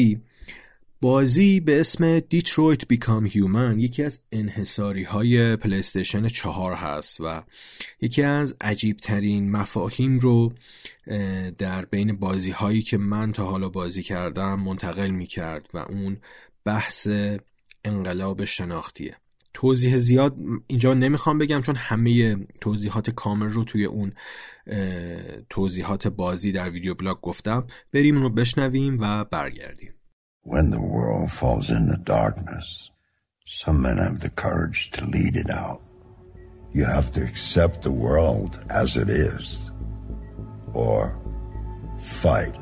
Speaker 1: بازی به اسم دیترویت بیکام هیومن یکی از انحصاری های پلی استیشن 4 هست و یکی از عجیب ترین مفاهیم رو در بین بازی هایی که من تا حالا بازی کردم منتقل می کرد و اون بحث انقلاب شناختیه. توضیح زیاد اینجا نمیخوام بگم چون همه توضیحات کامل رو توی اون توضیحات بازی در ویدیو بلاگ گفتم. بریم اون رو بشنویم و برگردیم.
Speaker 2: When the world falls into darkness, some men have the courage to lead it out. You have to accept the world as it is, or fight.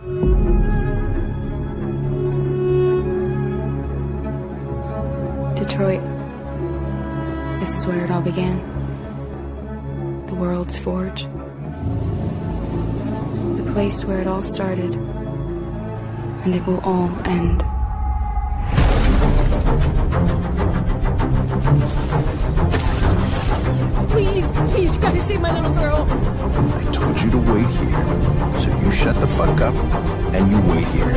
Speaker 6: Detroit. This is where it all began. The world's forge. The place where it all started. And it will all end.
Speaker 7: Please, you gotta save my little girl.
Speaker 2: I told you to wait here, so you shut the fuck up and you wait here.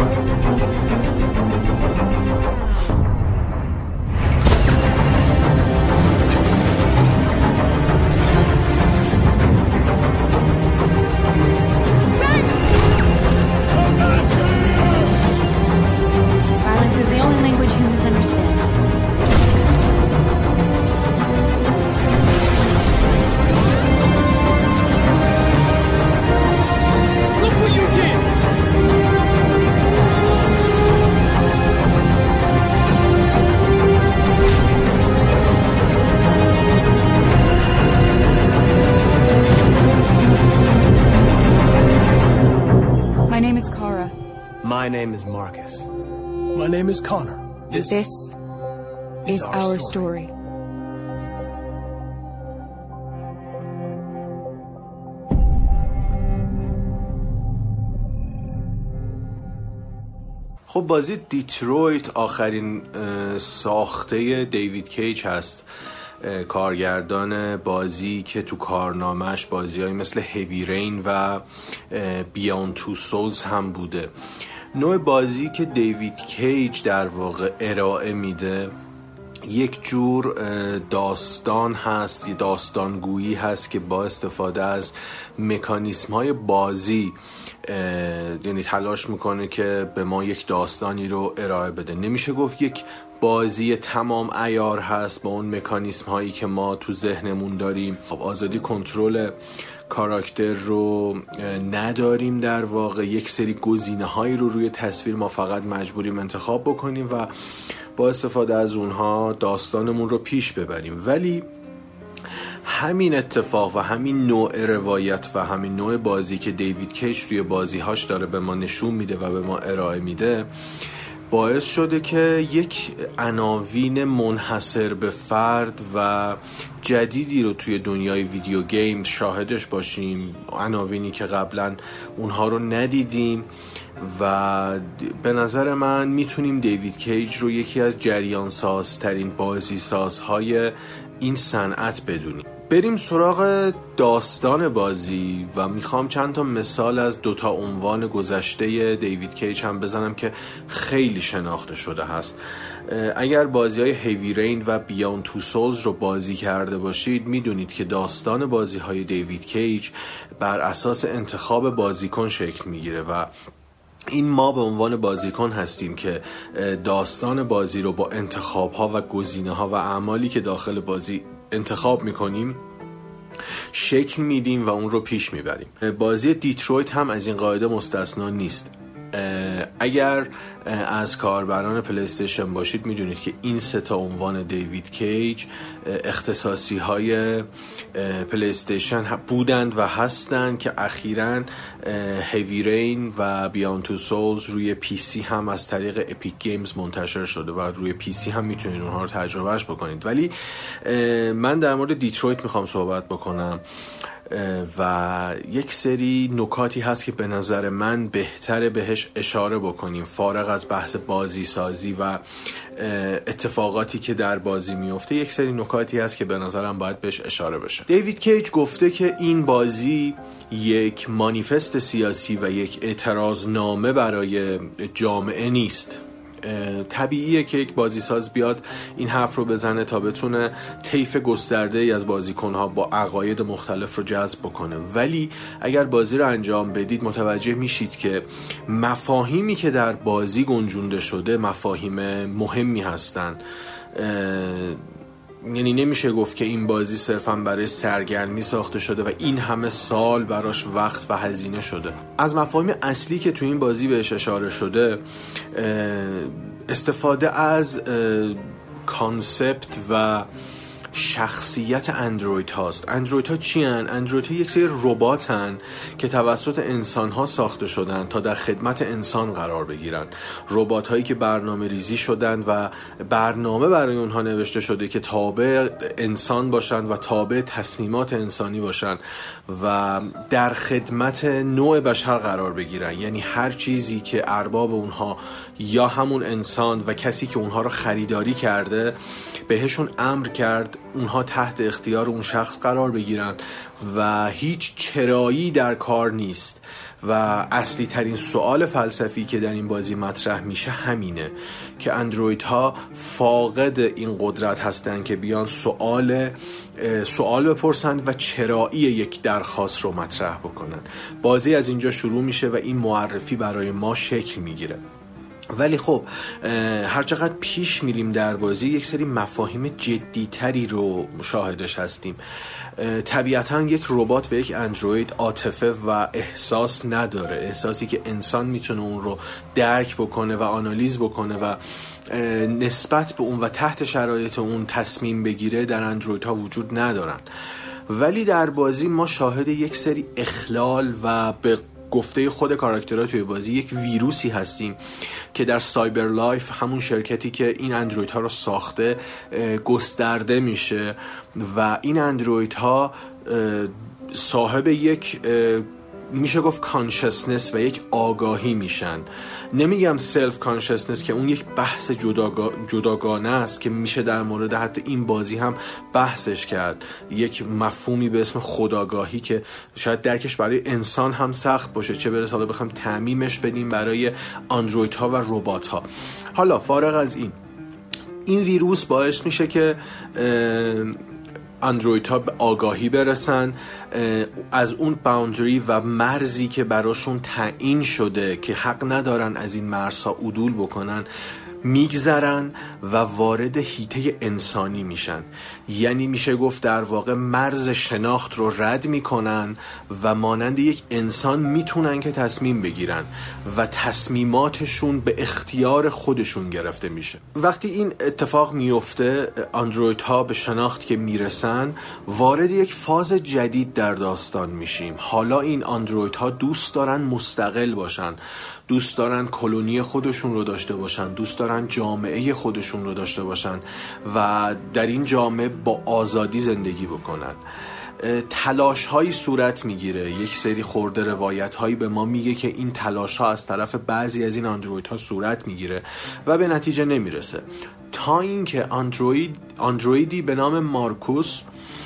Speaker 7: Violence is the only language humans understand.
Speaker 2: Look what you did!
Speaker 6: My name is Kara.
Speaker 8: My name is Marcus.
Speaker 9: My name is Connor.
Speaker 6: This is our story.
Speaker 1: خب بازی دیترویت آخرین ساخته دیوید کیج هست، کارگردان بازی که تو کارنامه‌اش بازی‌هایی مثل هیوی رین و بیاند تو سولز هم بوده. نوع بازی که دیوید کیج در واقع ارائه میده یک جور داستان هست، یه داستانگویی هست که با استفاده از مکانیسم‌های بازی یعنی تلاش میکنه که به ما یک داستانی رو ارائه بده. نمیشه گفت یک بازی تمام عیار هست با اون مکانیسم هایی که ما تو ذهنمون داریم. آزادی کنترل کاراکتر رو نداریم، در واقع یک سری گزینه هایی رو روی تصویر ما فقط مجبوریم انتخاب بکنیم و با استفاده از اونها داستانمون رو پیش ببریم. ولی همین اتفاق و همین نوع روایت و همین نوع بازی که دیوید کیج توی بازیهاش داره به ما نشون میده و به ما ارائه میده باعث شده که یک عناوین منحصر به فرد و جدیدی رو توی دنیای ویدیو گیم شاهدش باشیم، عناوینی که قبلا اونها رو ندیدیم و به نظر من میتونیم دیوید کیج رو یکی از جریان سازترین بازی سازهای این صنعت بدونیم. بریم سراغ داستان بازی و میخوام چند تا مثال از دوتا عنوان گذشته دیوید کیج هم بزنم که خیلی شناخته شده هست. اگر بازی های هیوی رین و بیاند تو سولز رو بازی کرده باشید میدونید که داستان بازی های دیوید کیج بر اساس انتخاب بازیکن شکل میگیره و این ما به عنوان بازیکن هستیم که داستان بازی رو با انتخاب‌ها و گزینه‌ها و اعمالی که داخل بازی انتخاب می‌کنیم شکل میدیم و اون رو پیش میبریم. بازی دیترویت هم از این قاعده مستثنا نیست. اگر از کاربران پلی استیشن باشید میدونید که این سه تا عنوان دیوید کیج اختصاصی های پلی استیشن بودند و هستند که اخیراً هیوی رین و بیاند تو سولز روی پی سی هم از طریق اپیک گیمز منتشر شده و روی پی سی هم میتونید اونها رو تجربهش بکنید. ولی من در مورد دیترویت میخوام صحبت بکنم. و یک سری نکاتی هست که به نظر من بهتره بهش اشاره بکنیم فارغ از بحث بازی سازی و اتفاقاتی که در بازی میفته. یک سری نکاتی هست که به نظرم باید بهش اشاره بشه. دیوید کیج گفته که این بازی یک مانیفست سیاسی و یک اعتراضنامه برای جامعه نیست. طبیعیه که یک بازیساز بیاد این حرف رو بزنه تا بتونه طیف گسترده‌ای از بازیکن‌ها با عقاید مختلف رو جذب بکنه، ولی اگر بازی رو انجام بدید متوجه میشید که مفاهیمی که در بازی گنجونده شده مفاهیم مهمی هستن. یعنی نمیشه گفت که این بازی صرفاً برای سرگرمی ساخته شده و این همه سال براش وقت و هزینه شده. از مفاهیم اصلی که تو این بازی بهش اشاره شده استفاده از کانسپت و شخصیت اندروید هاست. اندروید ها چی هن؟ اندروید ها یک سری ربات هن که توسط انسان ها ساخته شدن تا در خدمت انسان قرار بگیرن. ربات هایی که برنامه ریزی شدن و برنامه برای اونها نوشته شده که تابع انسان باشن و تابع تصمیمات انسانی باشن و در خدمت نوع بشر قرار بگیرن. یعنی هر چیزی که ارباب اونها یا همون انسان و کسی که اونها رو خریداری کرده بهشون امر کرد اونها تحت اختیار اون شخص قرار بگیرن و هیچ چرایی در کار نیست. و اصلی ترین سوال فلسفی که در این بازی مطرح میشه همینه که اندرویدها فاقد این قدرت هستن که بیان سوال بپرسن و چرایی یک درخواست رو مطرح بکنن. بازی از اینجا شروع میشه و این معرفی برای ما شکل میگیره. ولی خب هر چقدر پیش میریم در بازی یک سری مفاهیم جدیتری رو مشاهدش هستیم. طبیعتاً یک ربات و یک اندروید عاطفه و احساس نداره، احساسی که انسان میتونه اون رو درک بکنه و آنالیز بکنه و نسبت به اون و تحت شرایط اون تصمیم بگیره در اندرویدها وجود ندارن. ولی در بازی ما شاهد یک سری اخلال و به گفته خود کاراکترها توی بازی یک ویروسی هستیم که در سایبر لایف، همون شرکتی که این اندرویدها رو ساخته، گسترده میشه و این اندرویدها صاحب یک میشه گفت کانشسنس و یک آگاهی میشن. نمیگم سلف کانشسنس که اون یک بحث جداگانه است که میشه در مورد حتی این بازی هم بحثش کرد، یک مفهومی به اسم خودآگاهی که شاید درکش برای انسان هم سخت باشه، چه برسه حالا بخوام تعمیمش بدیم برای اندرویدها و ربات‌ها. حالا فارغ از این ویروس باعث میشه که اندرویدها به آگاهی برسن، از اون باوندری و مرزی که براشون تعیین شده که حق ندارن از این مرزها عدول بکنن میگذرن و وارد حیطه انسانی میشن. یعنی میشه گفت در واقع مرز شناخت رو رد میکنن و مانند یک انسان میتونن که تصمیم بگیرن و تصمیماتشون به اختیار خودشون گرفته میشه. وقتی این اتفاق میفته، اندرویدها به شناخت که میرسن وارد یک فاز جدید در داستان میشیم. حالا این اندرویدها دوست دارن مستقل باشن، دوست دارن کلونی خودشون رو داشته باشن، دوست دارن جامعه خودشون رو داشته باشن و در این جامعه با آزادی زندگی بکنن. تلاش هایی صورت میگیره، یک سری خورده روایت هایی به ما میگه که این تلاش ها از طرف بعضی از این اندروید ها صورت میگیره و به نتیجه نمیرسه، تا اینکه اندرویدی به نام مارکوس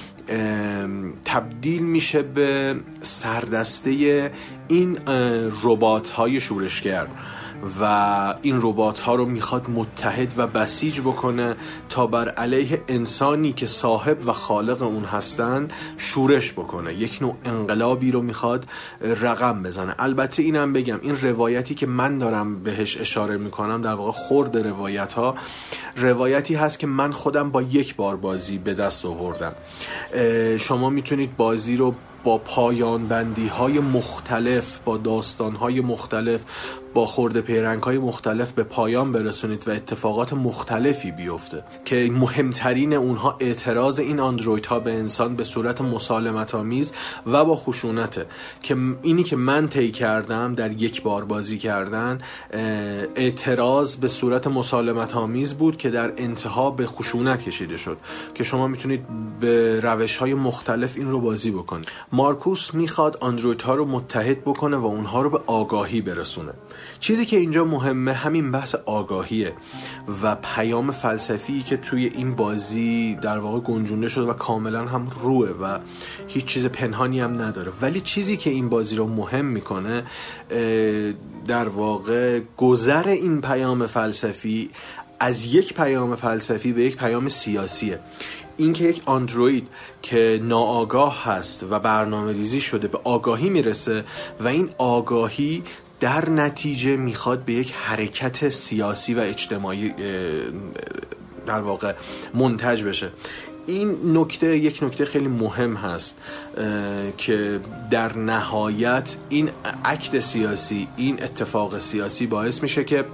Speaker 1: تبدیل میشه به سردسته این ربات های شورشگر و این ربات ها رو میخواد متحد و بسیج بکنه تا بر علیه انسانی که صاحب و خالق اون هستن شورش بکنه. یک نوع انقلابی رو میخواد رقم بزنه. البته اینم بگم این روایتی که من دارم بهش اشاره میکنم در واقع خرد روایت ها، روایتی هست که من خودم با یک بار بازی به دست آوردم. شما میتونید بازی رو با پایان بندی های مختلف، با داستان های مختلف، با خورده پیرنگ های مختلف به پایان برسونید و اتفاقات مختلفی بیفته که مهمترین اونها اعتراض این اندروید ها به انسان به صورت مسالمت آمیز و با خشونته، که اینی که من طی کردم در یک بار بازی کردن اعتراض به صورت مسالمت آمیز بود که در انتها به خشونت کشیده شد، که شما میتونید به روش های مختلف این رو بازی بکنید. مارکوس میخواد اندرویدها رو متحد بکنه و اونها رو به آگاهی برسونه. چیزی که اینجا مهمه همین بحث آگاهیه و پیام فلسفی که توی این بازی در واقع گنجونده شده و کاملا هم روه و هیچ چیز پنهانی هم نداره. ولی چیزی که این بازی رو مهم میکنه در واقع گذر این پیام فلسفی از یک پیام فلسفی به یک پیام سیاسیه. این که یک اندروید که ناآگاه هست و برنامه ریزی شده به آگاهی میرسه و این آگاهی در نتیجه میخواد به یک حرکت سیاسی و اجتماعی در واقع منتج بشه. این نکته یک نکته خیلی مهم هست که در نهایت این اکت سیاسی، این اتفاق سیاسی باعث میشه که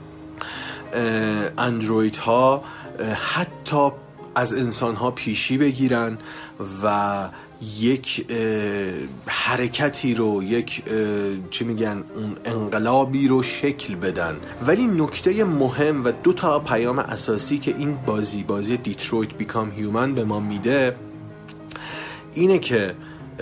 Speaker 1: اندرویدها حتی از انسانها پیشی بگیرن و یک حرکتی رو، یک چی میگن، اون انقلابی رو شکل بدن. ولی نکته مهم و دو تا پیام اساسی که این بازی دیترویت بیکام هیومن به ما میده اینه که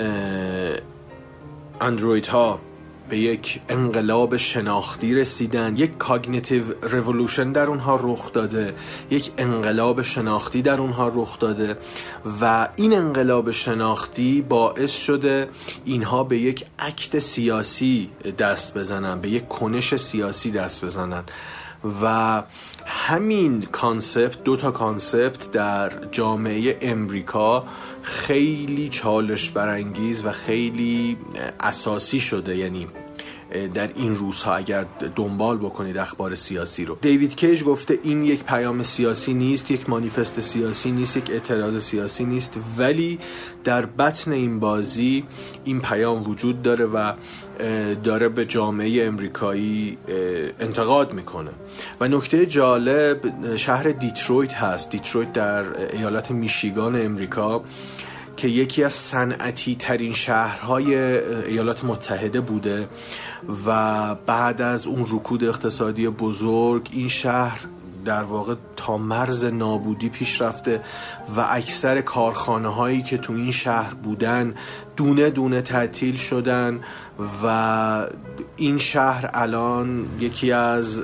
Speaker 1: اندرویدها به یک انقلاب شناختی رسیدن، یک کاگنیتیو ریولوشن در اونها رخ داده، یک انقلاب شناختی در اونها رخ داده و این انقلاب شناختی باعث شده اینها به یک اکت سیاسی دست بزنن، به یک کنش سیاسی دست بزنن و همین کانسپت، دو تا کانسپت در جامعه امریکا خیلی چالش برانگیز و خیلی اساسی شده. یعنی در این روزها اگر دنبال بکنید اخبار سیاسی رو، دیوید کیج گفته این یک پیام سیاسی نیست، یک مانیفست سیاسی نیست، یک اعتراض سیاسی نیست، ولی در بطن این بازی این پیام وجود داره و داره به جامعه امریکایی انتقاد میکنه. و نکته جالب شهر دیترویت هست. دیترویت در ایالت میشیگان امریکا که یکی از صنعتی ترین شهرهای ایالات متحده بوده و بعد از اون رکود اقتصادی بزرگ این شهر در واقع تا مرز نابودی پیش رفته و اکثر کارخانه هایی که تو این شهر بودن دونه دونه تعطیل شدن و این شهر الان یکی از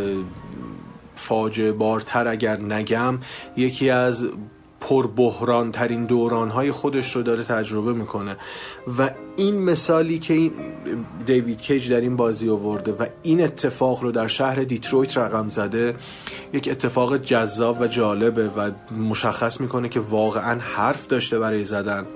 Speaker 1: فاجعه بارتر، اگر نگم یکی از پربحران ترین دورانهای خودش رو داره تجربه میکنه. و این مثالی که این دیوید کیج در این بازی آورده و این اتفاق رو در شهر دیترویت رقم زده، یک اتفاق جذاب و جالبه و مشخص میکنه که واقعا حرف داشته برای زدن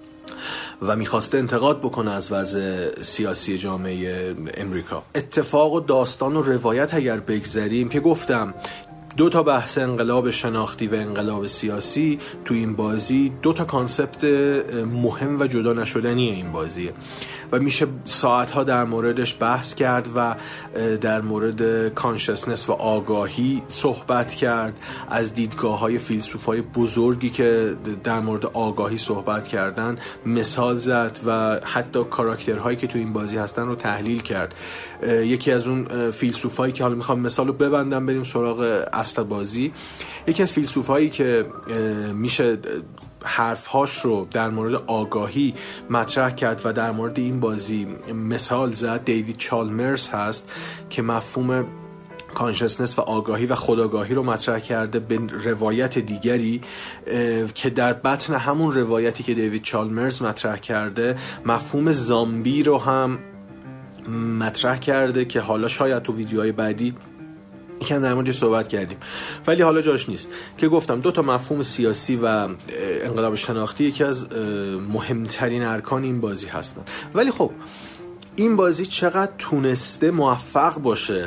Speaker 1: و میخواسته انتقاد بکنه از وضع سیاسی جامعه امریکا. اتفاق و داستان و روایت اگر بگذاریم که گفتم دو تا بحث انقلاب شناختی و انقلاب سیاسی تو این بازی، دو تا کانسپت مهم و جدا نشدنی این بازیه و میشه ساعتها در موردش بحث کرد و در مورد کانشسنس و آگاهی صحبت کرد، از دیدگاه‌های فیلسوفای بزرگی که در مورد آگاهی صحبت کردن مثال زد و حتی کاراکترهایی که تو این بازی هستن رو تحلیل کرد. یکی از اون فیلسوفایی که حالا میخوام مثالو ببندم بریم سراغ اصل بازی، یکی از فیلسوفایی که میشه حرفهاش رو در مورد آگاهی مطرح کرد و در مورد این بازی مثال زد، دیوید چالمرز هست که مفهوم کانشسنس و آگاهی و خودآگاهی رو مطرح کرده به روایت دیگری که در بطن همون روایتی که دیوید چالمرز مطرح کرده مفهوم زامبی رو هم مطرح کرده که حالا شاید تو ویدیوهای بعدی یکم در موردش صحبت کردیم ولی حالا جاش نیست. که گفتم دو تا مفهوم سیاسی و انقلاب شناختی یکی از مهمترین ارکان این بازی هستن. ولی خب این بازی چقدر تونسته موفق باشه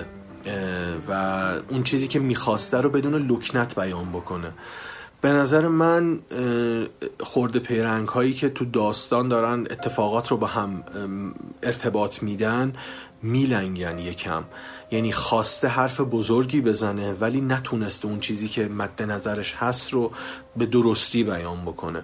Speaker 1: و اون چیزی که میخواسته رو بدون لکنت بیان بکنه. به نظر من خورده پیرنگ هایی که تو داستان دارن اتفاقات رو با هم ارتباط میدن میلنگن یکم، یعنی خواسته حرف بزرگی بزنه ولی نتونسته اون چیزی که مد نظرش هست رو به درستی بیان بکنه.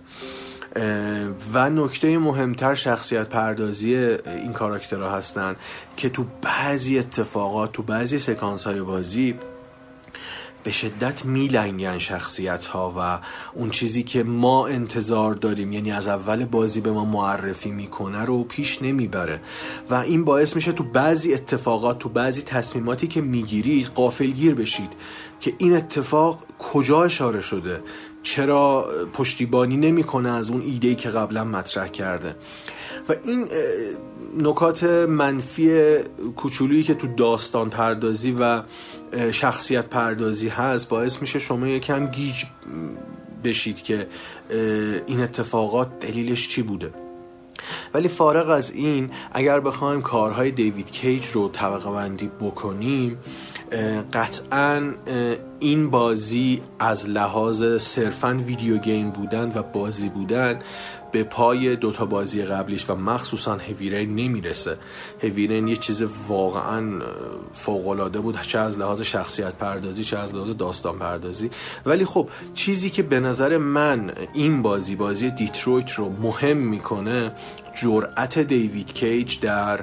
Speaker 1: و نکته مهمتر شخصیت پردازی این کاراکترها هستن که تو بعضی اتفاقات، تو بعضی سکانس های بازی به شدت میلنگن شخصیت ها و اون چیزی که ما انتظار داریم، یعنی از اول بازی به ما معرفی میکنه رو پیش نمیبره و این باعث میشه تو بعضی اتفاقات، تو بعضی تصمیماتی که میگیرید غافلگیر بشید که این اتفاق کجا اشاره شده، چرا پشتیبانی نمیکنه از اون ایده‌ای که قبلا مطرح کرده. و این نکات منفی کوچولویی که تو داستان پردازی و شخصیت پردازی هست باعث میشه شما یکم گیج بشید که این اتفاقات دلیلش چی بوده. ولی فارغ از این، اگر بخوایم کارهای دیوید کیج رو طبقه بندی بکنیم، قطعاً این بازی از لحاظ صرفاً ویدیو گیم بودن و بازی بودن به پای دوتا بازی قبلیش و مخصوصاً هیوی رین نمیرسه. هیوی رین یه چیز واقعاً فوق‌العاده بود، چه از لحاظ شخصیت پردازی چه از لحاظ داستان پردازی. ولی خب چیزی که به نظر من این بازی دیترویت رو مهم میکنه جرأت دیوید کیج در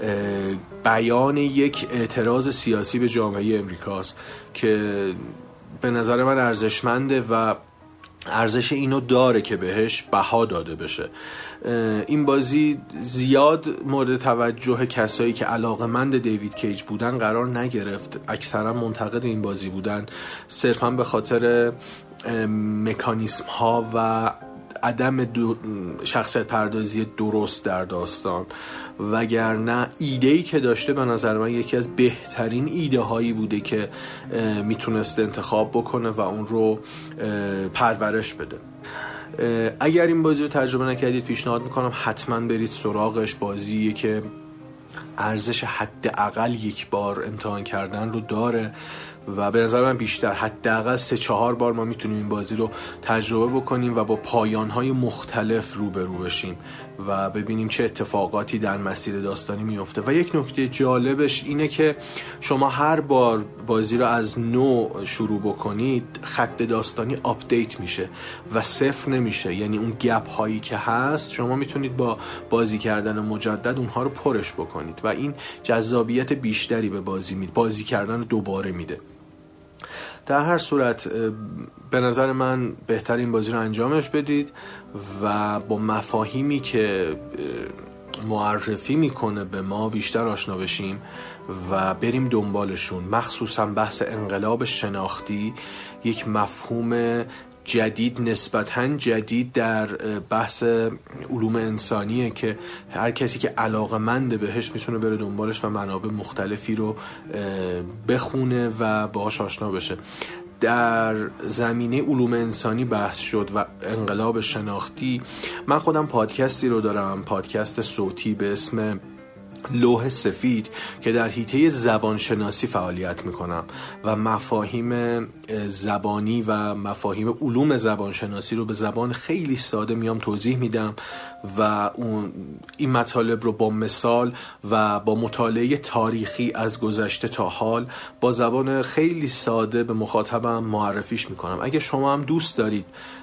Speaker 1: بیان یک اعتراض سیاسی به جامعه امریکاست که به نظر من ارزشمنده و ارزش اینو داره که بهش بها داده بشه. این بازی زیاد مورد توجه کسایی که علاقه‌مند دیوید کیج بودن قرار نگرفت. اکثرا منتقد این بازی بودن صرفا به خاطر مکانیسم ها و عدم شخصیت پردازی درست در داستان، وگرنه ایده‌ای که داشته به نظر من یکی از بهترین ایده هایی بوده که میتونسته انتخاب بکنه و اون رو پرورش بده. اگر این بازی رو تجربه نکردید پیشنهاد میکنم حتما برید سراغش. بازیه که ارزش حداقل یک بار امتحان کردن رو داره و به نظر من بیشتر، حداقل 3-4 بار ما میتونیم این بازی رو تجربه بکنیم و با پایانهای مختلف روبرو بشیم و ببینیم چه اتفاقاتی در مسیر داستانی میفته. و یک نکته جالبش اینه که شما هر بار بازی رو از نو شروع بکنید خط داستانی آپدیت میشه و صفر نمیشه، یعنی اون گپ هایی که هست شما میتونید با بازی کردن مجدد اونها رو پرش بکنید و این جذابیت بیشتری به بازی میده، بازی کردن دوباره میده. در هر صورت به نظر من بهترین بازی رو انجامش بدید و با مفاهیمی که معرفی میکنه به ما بیشتر آشنا بشیم و بریم دنبالشون. مخصوصا بحث انقلاب شناختی یک مفهوم جدید، نسبتاً جدید در بحث علوم انسانیه که هر کسی که علاقه‌منده بهش میتونه بره دنبالش و منابع مختلفی رو بخونه و باهاش آشنا بشه. در زمینه علوم انسانی بحث شد و انقلاب شناختی. من خودم پادکستی رو دارم، پادکست صوتی به اسم لوح سفید که در حیطه زبانشناسی فعالیت میکنم و مفاهیم زبانی و مفاهیم علوم زبانشناسی رو به زبان خیلی ساده میام توضیح میدم و این مطالب رو با مثال و با مطالعه تاریخی از گذشته تا حال با زبان خیلی ساده به مخاطبم معرفیش میکنم. اگه شما هم دوست دارید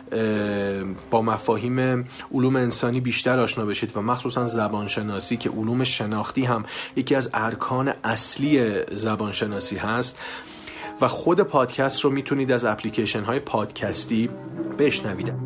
Speaker 1: با مفاهیم علوم انسانی بیشتر آشنا بشید و مخصوصا زبانشناسی که علوم شناختی هم یکی از ارکان اصلی زبانشناسی هست و خود پادکست رو میتونید از اپلیکیشن های پادکستی بشنوید.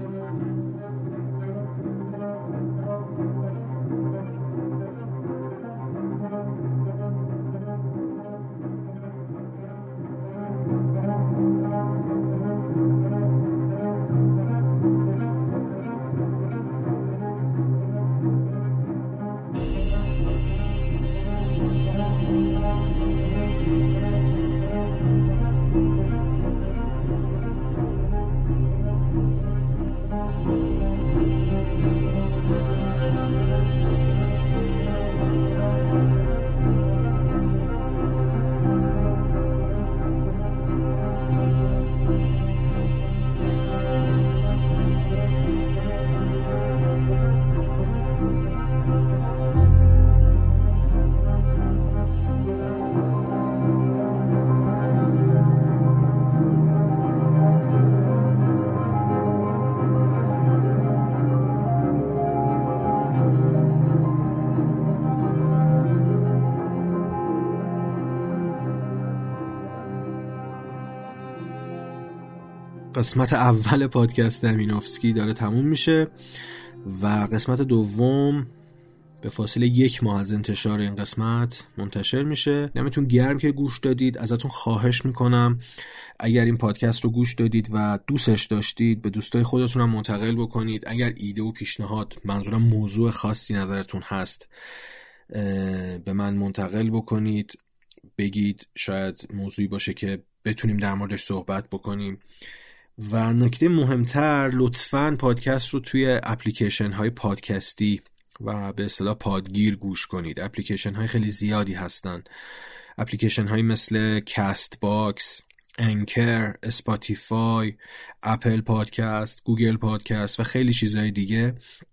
Speaker 1: قسمت اول پادکست امینوفسکی داره تموم میشه و قسمت دوم به فاصله 1 ماه از انتشار این قسمت منتشر میشه. دمتون گرم که گوش دادید. ازتون خواهش میکنم اگر این پادکست رو گوش دادید و دوستش داشتید به دوستای خودتون هم منتقل بکنید. اگر ایده و پیشنهاد، منظورم موضوع خاصی نظرتون هست، به من منتقل بکنید، بگید شاید موضوعی باشه که بتونیم در موردش صحبت بکنیم. و نکته مهمتر، لطفاً پادکست رو توی اپلیکیشن های پادکستی و به اصطلاح پادگیر گوش کنید. اپلیکیشن های خیلی زیادی هستن، اپلیکیشن های مثل کست باکس، انکر، اسپاتیفای، اپل پادکست، گوگل پادکست و خیلی چیزهای دیگه.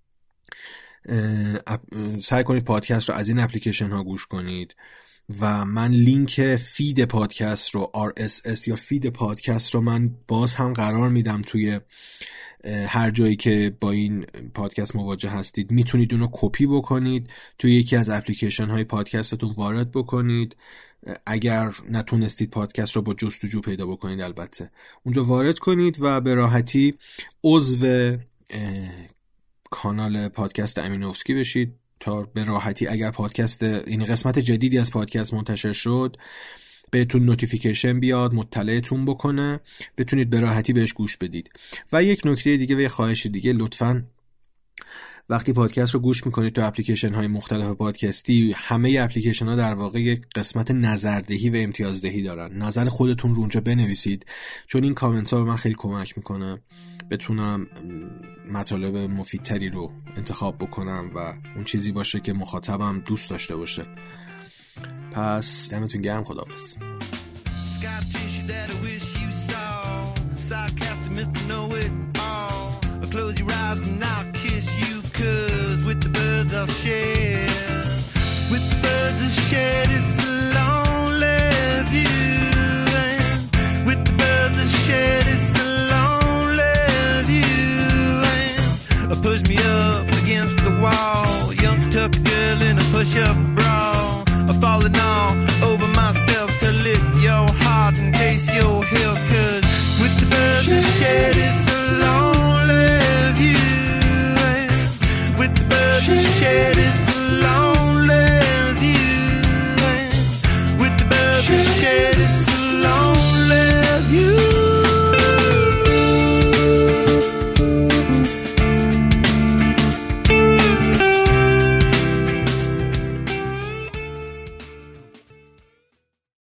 Speaker 1: سعی کنید پادکست رو از این اپلیکیشن ها گوش کنید و من لینک فید پادکست رو RSS یا فید پادکست رو من باز هم قرار میدم توی هر جایی که با این پادکست مواجه هستید. میتونید اون رو کپی بکنید توی یکی از اپلیکیشن های پادکستتون وارد بکنید. اگر نتونستید پادکست رو با جستجو پیدا بکنید البته اونجا وارد کنید و به راحتی عضو کانال پادکست امینوفسکی بشید تا به راحتی اگر پادکست این قسمت جدیدی از پادکست منتشر شد بهتون نوتیفیکیشن بیاد، مطلعتون بکنه، بتونید به راحتی بهش گوش بدید. و یک نکته دیگه و یک خواهش دیگه، لطفاً وقتی پادکست رو گوش میکنید تو اپلیکیشن های مختلف پادکستی، همه اپلیکیشن ها در واقع یک قسمت نظردهی و امتیازدهی دارن. نظر خودتون رو اونجا بنویسید چون این کامنت ها به من خیلی کمک میکنه بتونم مطالب مفیدتری رو انتخاب بکنم و اون چیزی باشه که مخاطبم دوست داشته باشه. پس دمتون گرم. خداحافظ.
Speaker 10: Close your eyes and I'll kiss you, 'cause with the birds I'll share. With the birds I'll share this lonely view. And with the birds I'll share this lonely view. And push me up against the wall, young tuck girl in a push-up bra. Falling all over myself to lift your heart in case you're here, 'cause with the birds I'll share this lonely view. With the birds that share this long